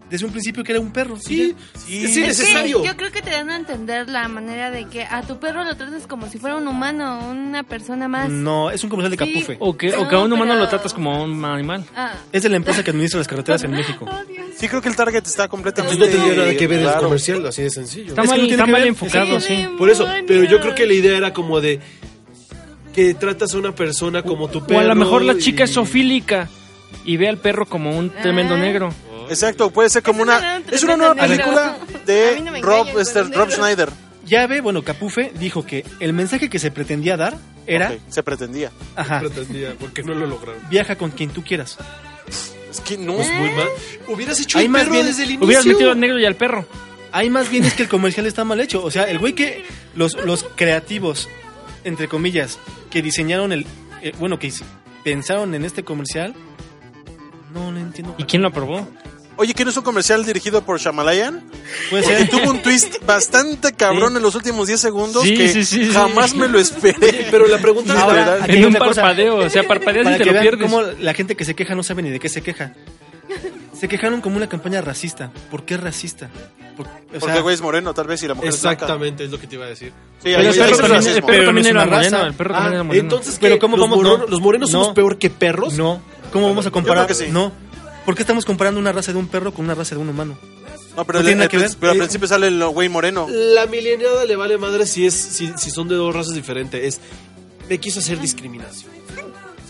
desde un principio que era un perro. Sí, Sí, es Es necesario. que yo creo que te dan a entender la manera de que a tu perro lo trates como si fuera un humano, una persona más. No, es un comercial de Sí. Capufe. O que a un humano lo tratas como un animal. Ah. Es de la empresa que administra las carreteras en México. Oh, Dios. Sí, creo que el target está completamente... Entonces no tendría nada que ver el claro. comercial, así de sencillo. Está Es que mal, no tiene está que mal ver. enfocado, Sí. sí. Por eso, pero yo creo que la idea era como de que tratas a una persona como tu perro. O a lo mejor la chica y- es zoofílica y ve al perro como un tremendo negro. Exacto, puede ser como una... Es una nueva película A mí de no me Rob, engañan con Rob negro. Schneider. Llave, bueno, Capufe dijo que el mensaje que se pretendía dar era, Ok, se pretendía. ajá, Pretendía, porque no lo lograron. viaja con quien tú quieras. Es que no... Pues muy mal. Hubieras hecho Ahí el más perro bien desde el inicio. Hubieras metido al negro y al perro. Ahí más bien es que el comercial está mal hecho. O sea, el güey que los creativos, entre comillas, que diseñaron bueno, que pensaron en este comercial, no entiendo. ¿Y quién lo aprobó? Oye, ¿que no es un comercial dirigido por Shyamalan? Puede Porque ser. tuvo un twist bastante cabrón Sí. en los últimos 10 segundos Sí, que sí. jamás me lo esperé. Pero la pregunta es... Ahora, ¿verdad? aquí hay En un otra cosa. parpadeo, o sea, parpadeas Para y te que lo vean pierdes. cómo la gente que se queja no sabe ni de qué se queja. Se quejaron como una campaña racista. ¿Por qué racista? O Porque sea, el güey es moreno, tal vez, y la mujer es blanca. Exactamente, es lo que te iba a decir. Sí, Pero ahí- el ahí perro está el también, racismo. el perro Pero también no es era una moreno, raza. el perro también era moreno. Entonces, Pero ¿qué? ¿cómo ¿Los vamos? morenos, los morenos somos No. peor que perros? no. ¿Cómo vamos a comparar? Yo creo que sí. No. ¿Por qué estamos comparando una raza de un perro con una raza de un humano? No, pero, No tiene nada que ver. pero al principio sale el güey moreno. La mileniada le vale madre si son de dos razas diferentes. Me quiso hacer discriminación. Sí,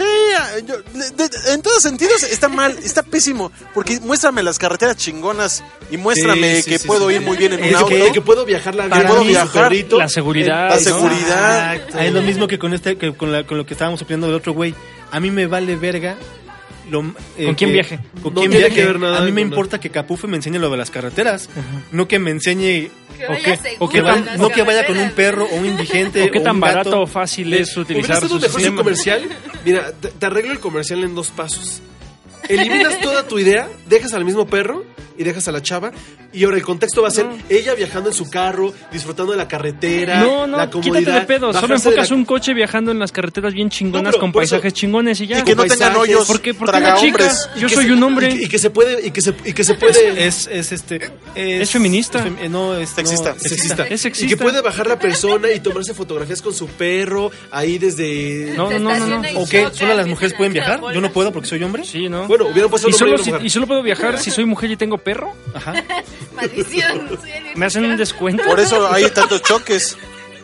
en todos sentidos está mal, está pésimo. Porque muéstrame las carreteras chingonas y muéstrame Sí, que sí, puedo sí. ir muy bien en un Es auto. que puedo viajar la Para vida mí, con mi viajar, perrito. la seguridad, La ¿no? seguridad. Exacto. Es lo mismo que con con lo que estábamos opinando del otro güey. A mí me vale verga. ¿Con quién viaje? ¿Con No quién tiene viaje? que ver nada A mí me con importa que Capufe me enseñe lo de las carreteras. No que me enseñe... Que O vaya que, seguro o que en vaya- las no que vaya con un carreteras. perro o un indigente ¿O qué tan un gato. barato o fácil es Hubiera utilizar sido su mejor su sistema? comercial. Mira, te arreglo el comercial en 2 pasos. Eliminas toda tu idea, dejas al mismo perro y dejas a la chava. Y ahora el contexto va a ser ella viajando en su carro, disfrutando de la carretera, No, la comodidad. quítate de pedo. Solo bajarse de enfocas la- un coche viajando en las carreteras bien chingonas No, pero con por eso- paisajes chingones y ya. Y que no Con tengan paisajes. hoyos. ¿Por qué una traga chica? hombres. Yo Y que soy se- un hombre. Y que se puede. Y que se puede. Es feminista. No, es Sexista. no, Sexista. Es sexista. Y que puede bajar la persona y tomarse fotografías con su perro ahí desde. No. ¿O qué? ¿Solo las mujeres pueden viajar? Yo no puedo porque soy hombre. Sí, ¿no? Bueno, hubieran puesto ¿Y un hombre solo, y una mujer. y solo puedo viajar si soy mujer y tengo perro? Ajá. Maldición. soy alérgica. ¿Me hacen un descuento? Por eso hay tantos choques.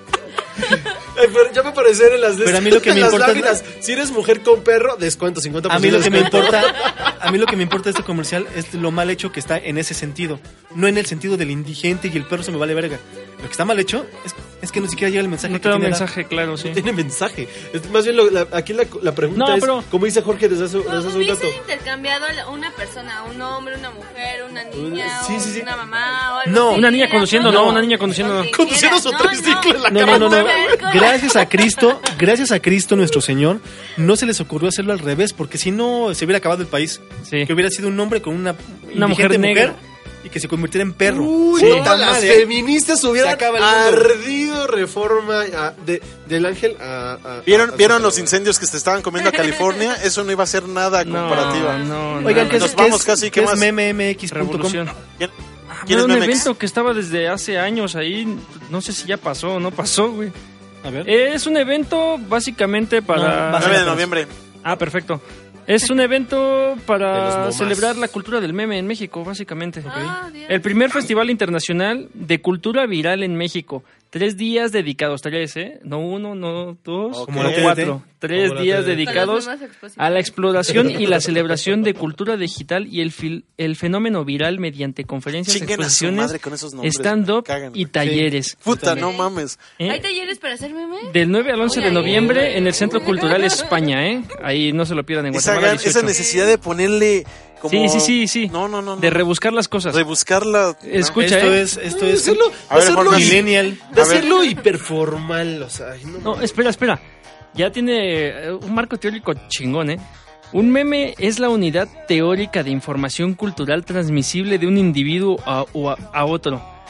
Pero ya me aparecer en las Pero a mí lo que en me las importa es- láminas. Si eres mujer con perro, descuento 50%. A mí lo de que me descuento. importa de este comercial es lo mal hecho que está en ese sentido, no en el sentido del indigente y el perro se me vale verga. Lo que está mal hecho es que ni siquiera llega el mensaje No que te da un tiene mensaje, claro, sí. Tiene mensaje. Más bien, aquí la pregunta No, es, pero- como dice Jorge desde hace un Hubiese rato. intercambiado una persona, un hombre, una mujer, una niña, Sí, sí, sí. una mamá o algo No, así. una niña conduciendo, Con- no, una niña conduciendo, con no. quien Conduciendo su quiera. triciclo en la No. carretera. Gracias a Cristo nuestro Señor, no se les ocurrió hacerlo al revés, porque si no se hubiera acabado el país. Sí. Que hubiera sido un hombre con una mujer indigente negra. y que se convirtiera en perro. Uy, Sí, no, está las mal, feministas hubieran Se acaba el mundo. ardido reforma del ángel a ¿Vieron los incendios que se estaban comiendo a California? Eso no iba a ser nada comparativa. No. Oigan, ¿qué Nos es, vamos casi, ¿qué ¿qué es más? mememx.com? Revolución. ¿Quién Era es un Memex? evento que estaba desde hace años ahí. No sé si ya pasó o no pasó, güey. A ver. Es un evento básicamente No, para... va a ser 9 de apenas. noviembre. Ah, perfecto. Es un evento De los para momás. celebrar la cultura del meme en México, básicamente. Ah, Dios. El primer Festival Internacional de Cultura Viral en México. 3 días dedicados, 3, ¿eh? No 1, no 2, Ok. no 4. 3 Como la días TDT. dedicados Con las mismas exposiciones. a la exploración y la celebración de cultura digital y el fenómeno viral mediante conferencias, Chinguen a su exposiciones, madre con esos nombres. stand-up me cagan, y güey. talleres. Puta, no mames. ¿eh? ¿Hay talleres para hacer memes? Del 9 al 11 de Oye, noviembre en el Centro Cultural España, ¿eh? Ahí no se lo pierdan en Esa, Guatemala 18. esa necesidad de ponerle como... Sí. No. De rebuscar las cosas. Rebuscarla. Escucha, Esto ¿eh? es De hacerlo, A ver, de hacerlo Jorge. millennial. de A ver. hacerlo hiperformal, o sea, ay, no. No, espera. Ya tiene un marco teórico chingón, ¿eh? Un meme es la unidad teórica de información cultural transmisible de un individuo a otro.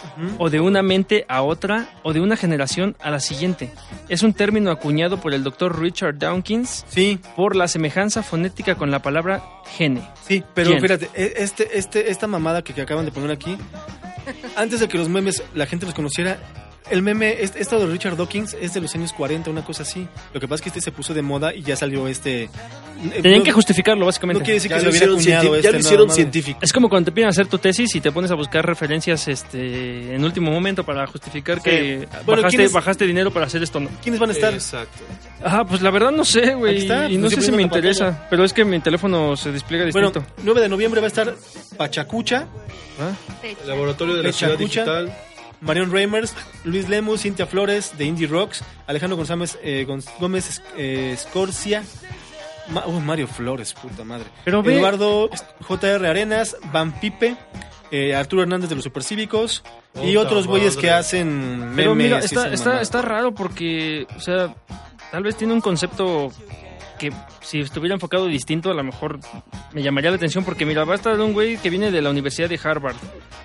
o de una mente a otra, o de una generación a la siguiente. Es un término acuñado por el doctor Richard Dawkins Sí, por la semejanza fonética con la palabra gene. sí, pero ¿Quién? fíjate, esta mamada que acaban de poner aquí, antes de que los memes la gente los conociera, el meme, esta de Richard Dawkins es de los años 40, una cosa así. Lo que pasa es que se puso de moda y ya salió Tenían que justificarlo, básicamente. No quiere decir Ya que lo se hubiera hicieron, acuñado ya lo nueva hicieron madre. científico. Es como cuando te piden hacer tu tesis y te pones a buscar referencias en último momento para justificar que Bueno, bajaste dinero para hacer esto, ¿no? ¿Quiénes van a estar? Exacto. Ajá, pues la verdad no sé, güey. Aquí está, Y no pues sé si siempre me en la interesa. pantalla. Pero es que mi teléfono se despliega Bueno, distinto. 9 de noviembre va a estar Pachacucha, El laboratorio de la ciudad Chacucha, digital. Marion Reimers, Luis Lemus, Cintia Flores de Indie Rocks, Alejandro Gómez Scorcia, Mario Flores, puta madre. Pero ve- Eduardo J.R. Arenas, Van Pipe, Arturo Hernández de los Supercívicos y Puta otros güeyes madre. que hacen memes. Pero mira, y esas mamadas. está raro porque, o sea, tal vez tiene un concepto que si estuviera enfocado distinto a lo mejor me llamaría la atención porque mira, va a estar un güey que viene de la Universidad de Harvard.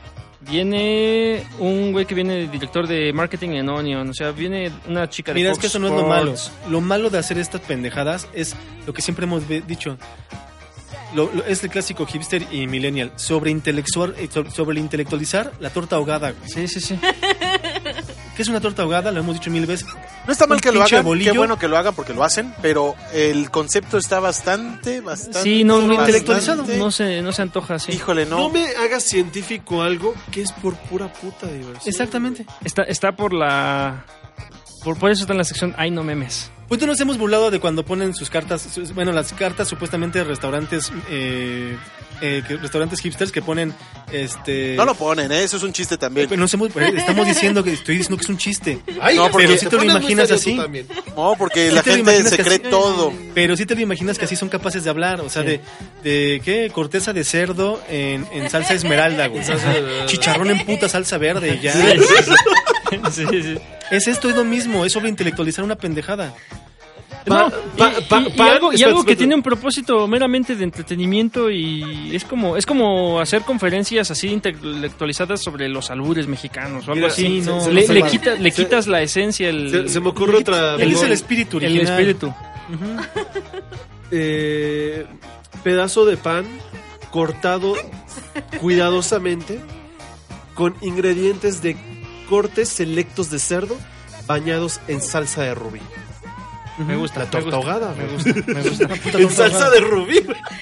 Viene un güey que viene de director de marketing en Onion, o sea, viene una chica de Mira, es Fox que eso no es lo malo. Sports. Lo malo de hacer estas pendejadas es lo que siempre hemos dicho. Es el clásico hipster y millennial. Sobre intelectualizar la torta ahogada. Sí, sí, sí. ¿Qué es una torta ahogada? Lo hemos dicho 1000 veces. No está mal Un que lo pinche hagan, bolillo. qué bueno que lo hagan porque lo hacen, pero el concepto está bastante. Sí, no, muy bastante- intelectualizado. No se antoja así. Híjole, No no. me hagas científico algo que es por pura puta diversión. Exactamente. Está por la... Por eso está en la sección Ay, no memes. Pues nos hemos burlado de cuando ponen sus cartas, las cartas supuestamente de restaurantes, restaurantes hipsters que ponen, No lo ponen, ¿eh? Eso es un chiste también. Pero estamos diciendo que estoy diciendo que es un chiste. Ay, No, porque pero si te te lo pones muy imaginas serio así. tú también. No, porque Sí la te lo gente imaginas se que cree así- todo. Pero sí te lo imaginas que así son capaces de hablar, o sea, de ¿qué? Corteza de cerdo en salsa esmeralda, güey. Chicharrón en puta salsa verde, y ya. Sí, sí. Es lo mismo, es sobre intelectualizar una pendejada. No, y algo espera. que tiene un propósito meramente de entretenimiento y es como hacer conferencias así intelectualizadas sobre los albures mexicanos o algo Mira, así. sí, no, le no sé. le quitas la esencia, Se me ocurre otra. Él es mejor. el espíritu el original. espíritu. Pedazo de pan cortado cuidadosamente con ingredientes de cortes selectos de cerdo bañados en salsa de rubí. Me gusta. La torta ahogada. Me gusta. En salsa de rubí.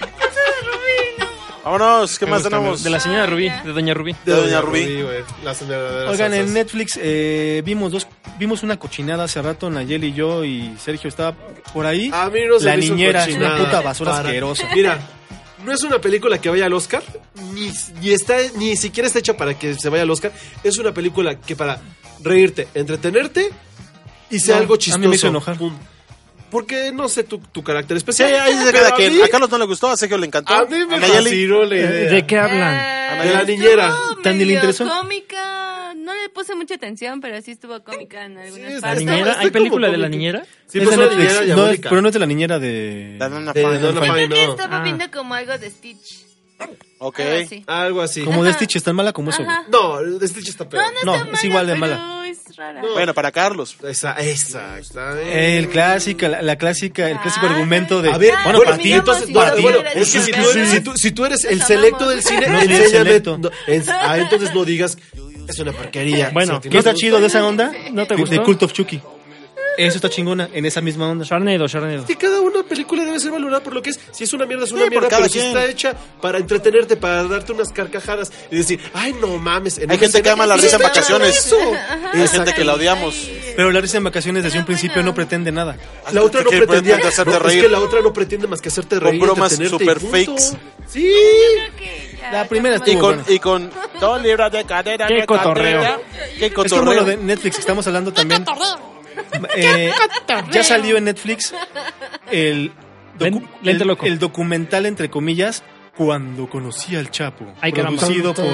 Vámonos, ¿qué Me más gusta, tenemos? de la señora Rubí, de Doña Rubí. De Doña Rubí. güey. La señora de las Oigan, en salsas. Netflix vimos una cochinada hace rato, Nayeli y yo, y Sergio estaba por ahí. A mí no se La me hizo niñera es una cochinada. puta basura Para- asquerosa. Mira, no es una película que vaya al Oscar, ni siquiera está hecha para que se vaya al Oscar. Es una película que para reírte, entretenerte y sea No, algo a chistoso. mí me hizo enojar. Pum. Porque no sé tu carácter Sí, especial. ahí se pero queda a que mí- a Carlos no le gustó, a Sergio le encantó. a mí me Nayeli. fascinó la idea. ¿De qué hablan? De la niñera. ¿Tan ni le interesó? Cómica, no le puse mucha atención, pero sí estuvo cómica en algunas Sí, ¿La partes. niñera? está ¿Hay como película de la cómica. niñera? Sí, Es pues de una Netflix, niñera no es- diabólica. pero no es de la niñera de... La nana De Fine. Donna Creo Fine, que no. estaba viendo como algo de Stitch. Ok. Algo así. Algo así. Como de Stitch, es tan mala como eso. güey. Ajá. No, de Stitch está peor. No, Está es igual de pero mala. es rara. Bueno, para Carlos. Exactamente. El clásico argumento de... A ver, bueno, para ti, terminamos entonces, y para ti. bueno, Pero es que sí, si sí, tú, sí. eres, si tú eres el Nos selecto amamos. del cine, No soy el enséñame. selecto. Entonces no digas, es una porquería. Bueno, ¿Qué está chido de esa onda? ¿No te De gustó? Cult of Chucky. Eso está chingona, en esa misma onda. Sharknado. Que cada una película debe ser valorada por lo que es. Si es una mierda, es una Sí, por mierda, cada pero si quien. está hecha para entretenerte, para darte unas carcajadas y decir, ay, no mames. Hay gente que ama la risa en vacaciones. Eso. Hay gente que la odiamos. Pero la risa en vacaciones desde un principio no pretende nada. La otra no Que pretendía pretende hacerte no, reír. Es que la otra no pretende más que hacerte Con reír. bromas entretenerte super y punto. fakes. Sí. La primera Y estuvo con, buena. y con 2 libras de cadera. Qué de cotorreo. cadera. Qué Es como cotorreo. lo de Netflix, estamos hablando también. Ya salió en Netflix el, Lente loco. el documental, entre comillas, Cuando conocí al Chapo. Ay, caramba. Producido por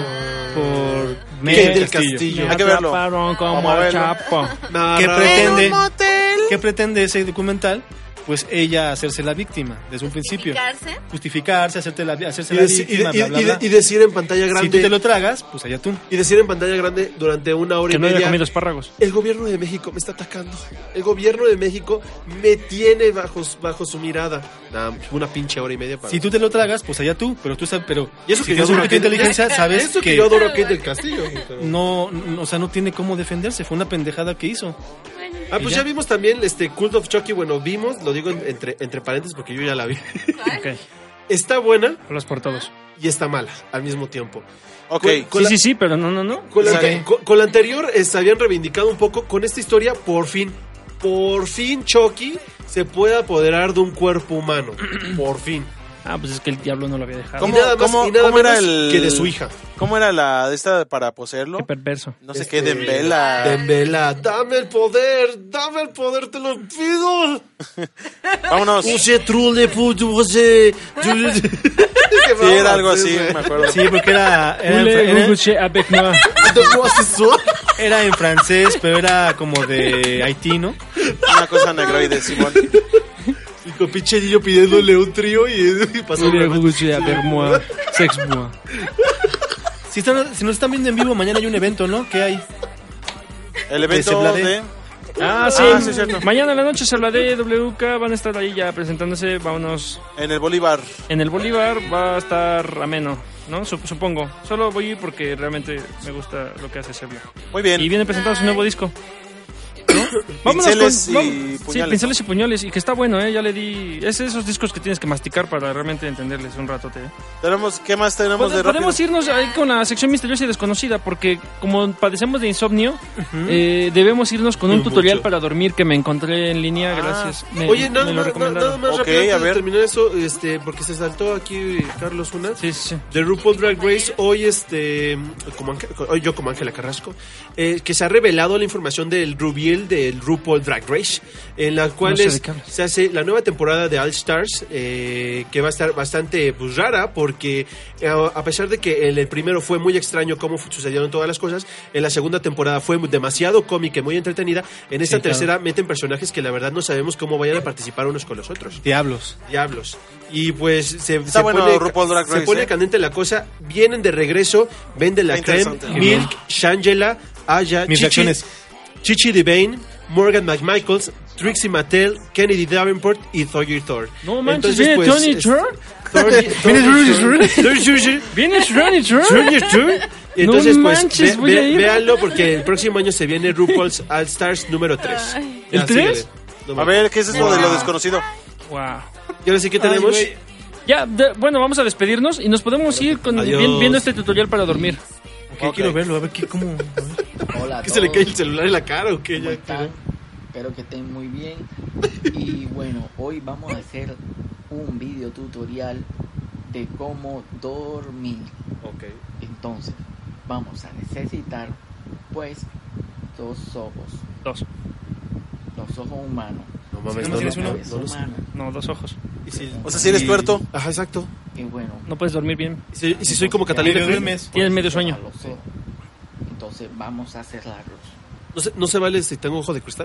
Kate del Castillo. Castillo. Hay que verlo. Atraparon como Vamos a al verlo. Chapo. ¿Qué pretende ese documental? pues ella hacerse la víctima desde un principio. Justificarse, hacerse la víctima, bla, bla, bla. Y decir en pantalla grande. Si tú te lo tragas, pues allá tú. Y decir en pantalla grande durante 1 hora Que y no haya media. comido espárragos. El gobierno de México me está atacando. El gobierno de México me tiene bajo su mirada. Nah, una pinche hora y media para. Si tú te lo tragas, pues allá tú. Pero tú sabes, Y eso si que yo tienes un adoro poquito de inteligencia, sabes eso que que yo adoro a Kate del Castillo. Pero... no, o sea, no tiene cómo defenderse. Fue una pendejada que hizo. Ah, pues ya vimos también Cult of Chucky. Bueno, vimos, lo digo entre paréntesis porque yo ya la vi. Ok. Está buena Hablas por todos. y está mala al mismo tiempo. Ok. Sí, pero no. Con la, Ok. con la anterior se habían reivindicado un poco. Con esta historia, por fin Chucky se puede apoderar de un cuerpo humano. Por fin. Ah, pues es que el diablo no lo había dejado. ¿Cómo- Y nada más, cómo- y nada cómo era menos que de su hija. ¿Cómo era la de esta para poseerlo? Qué perverso. No sé qué, Dembela. Dembela, dame el poder, te lo pido. Vámonos. Use trule puto, sí, era algo así, me acuerdo. Sí, porque era en francés, pero era como de Haití, ¿no? Una cosa negroide, Simón. Y con pinche niño pidiéndole un trío y pasó Si nos están viendo en vivo, mañana hay un evento, ¿no? ¿Qué hay? El evento Sebladé. de... Ah, sí. sí, es cierto. Mañana en la noche Sebladé, WK van a estar ahí ya presentándose. Vámonos. En el Bolívar. En el Bolívar va a estar ameno, ¿no? Supongo. Solo voy a ir porque realmente me gusta lo que hace Sebla. Muy bien. Y viene presentando su nuevo disco. ¿No? Pinceles y sí, puñales. pinceles y puñales. Y que está bueno, ¿eh? Ya le di... Es esos discos que tienes que masticar para realmente entenderles un ratote, ¿eh? ¿Qué más tenemos de rápido? Podemos irnos ahí con la sección misteriosa y desconocida, porque como padecemos de insomnio, debemos irnos con un Mucho. tutorial para dormir que me encontré en línea, gracias. Oye, me lo nada recomendaron. más Ok, rápido antes a de ver. terminar eso, porque se saltó aquí Carlos una. Sí, sí, sí. De RuPaul Drag Race, hoy yo como Ángela Carrasco, que se ha revelado la información del reveal del RuPaul Drag Race, en la cual No sé de qué hablas. se hace la nueva temporada de All Stars, que va a estar bastante pues, rara, porque a pesar de que en el primero fue muy extraño cómo sucedieron todas las cosas, en la segunda temporada fue demasiado cómica y muy entretenida. En esta Sí, tercera meten personajes que la verdad no sabemos cómo vayan a participar unos con los otros. Diablos. Y pues se bueno pone, RuPaul Drag se Race, pone ¿eh? candente la cosa. Vienen de regreso, venden la Está creme, interesante. Milk, Shangela, Aya, Mis reacciones. Chichi DeVane, Morgan McMichaels, Trixie Mattel, Kennedy Davenport y Thor Thor. No manches, Entonces, ¿viene pues, Tony Thor? ¿Vienes Ronnie Thor? Y entonces, No pues, manches, voy a ir. véanlo porque el próximo año se viene RuPaul's All Stars número 3. ¿El 3? A ver, ¿qué es eso de lo desconocido? Wow. ¿Y ahora sí que tenemos? Ay, Ya, bueno, vamos a despedirnos y nos podemos ir con Adiós. viendo este tutorial para dormir. Ok, quiero verlo, a ver cómo... Hola a ¿Que se le todos. cae el celular en la cara o qué? ¿Cómo Ya, están? Espero que estén muy bien. Y bueno, hoy vamos a hacer un video tutorial de cómo dormir. Ok. Entonces, vamos a necesitar pues 2 ojos. 2. Los ojos humanos. No mames, no tienes La uno. cabeza humana. No, 2 ojos. O sea, si eres tuerto. Ajá, exacto. Y bueno, No puedes dormir bien. ¿Y si soy como Catalina Medio Krill? duermes. Tienes medio sueño. los ojos. Entonces, vamos a cerrarlos. ¿No se vale si tengo ojo de cristal?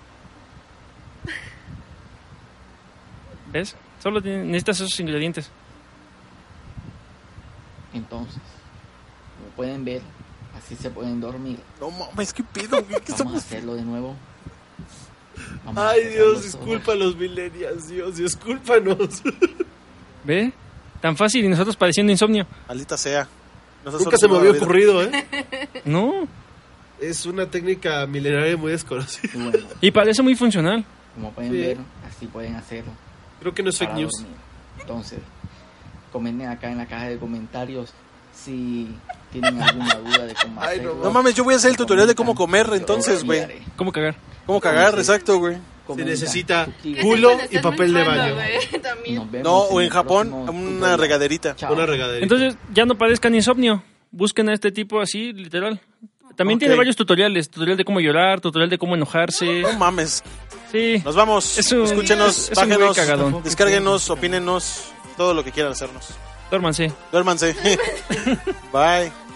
¿Ves? Solo necesitas esos ingredientes. Entonces, como pueden ver, así se pueden dormir. No mames, ¿qué pido? ¿Qué Vamos a estamos? hacerlo de nuevo. Vamos a Ay, cerrar Dios, los ojos. disculpa a los millennials, Dios, discúlpanos. ¿Ve? Tan fácil y nosotros padeciendo insomnio. Maldita sea. Nos Nunca se me había ocurrido, ¿eh? No. Es una técnica milenaria muy desconocida. Y bueno, Y parece muy funcional. como pueden Sí. ver, así pueden hacerlo. Creo que no es fake para news. dormir. Entonces, comenten acá en la caja de comentarios si tienen alguna duda de cómo Ay, hacerlo. No mames, yo voy a hacer el tutorial de cómo comer, entonces, güey. ¿Cómo cagar? ¿Cómo cagar? Exacto, güey. Se necesita suscríbete. culo y papel de baño. Nos vemos No, o en el Japón, próximo una tutorial. regaderita. Chao. Una regadera. Entonces, ya no padezcan insomnio. Busquen a este tipo así, literal. También Ok. tiene varios tutoriales. Tutorial de cómo llorar, tutorial de cómo enojarse. No mames. Sí. Nos vamos. Es un- Escúchenos, es un güey bájenos, cagadón. descárguenos, opínenos, todo lo que quieran hacernos. Duérmanse. Duérmanse. Bye.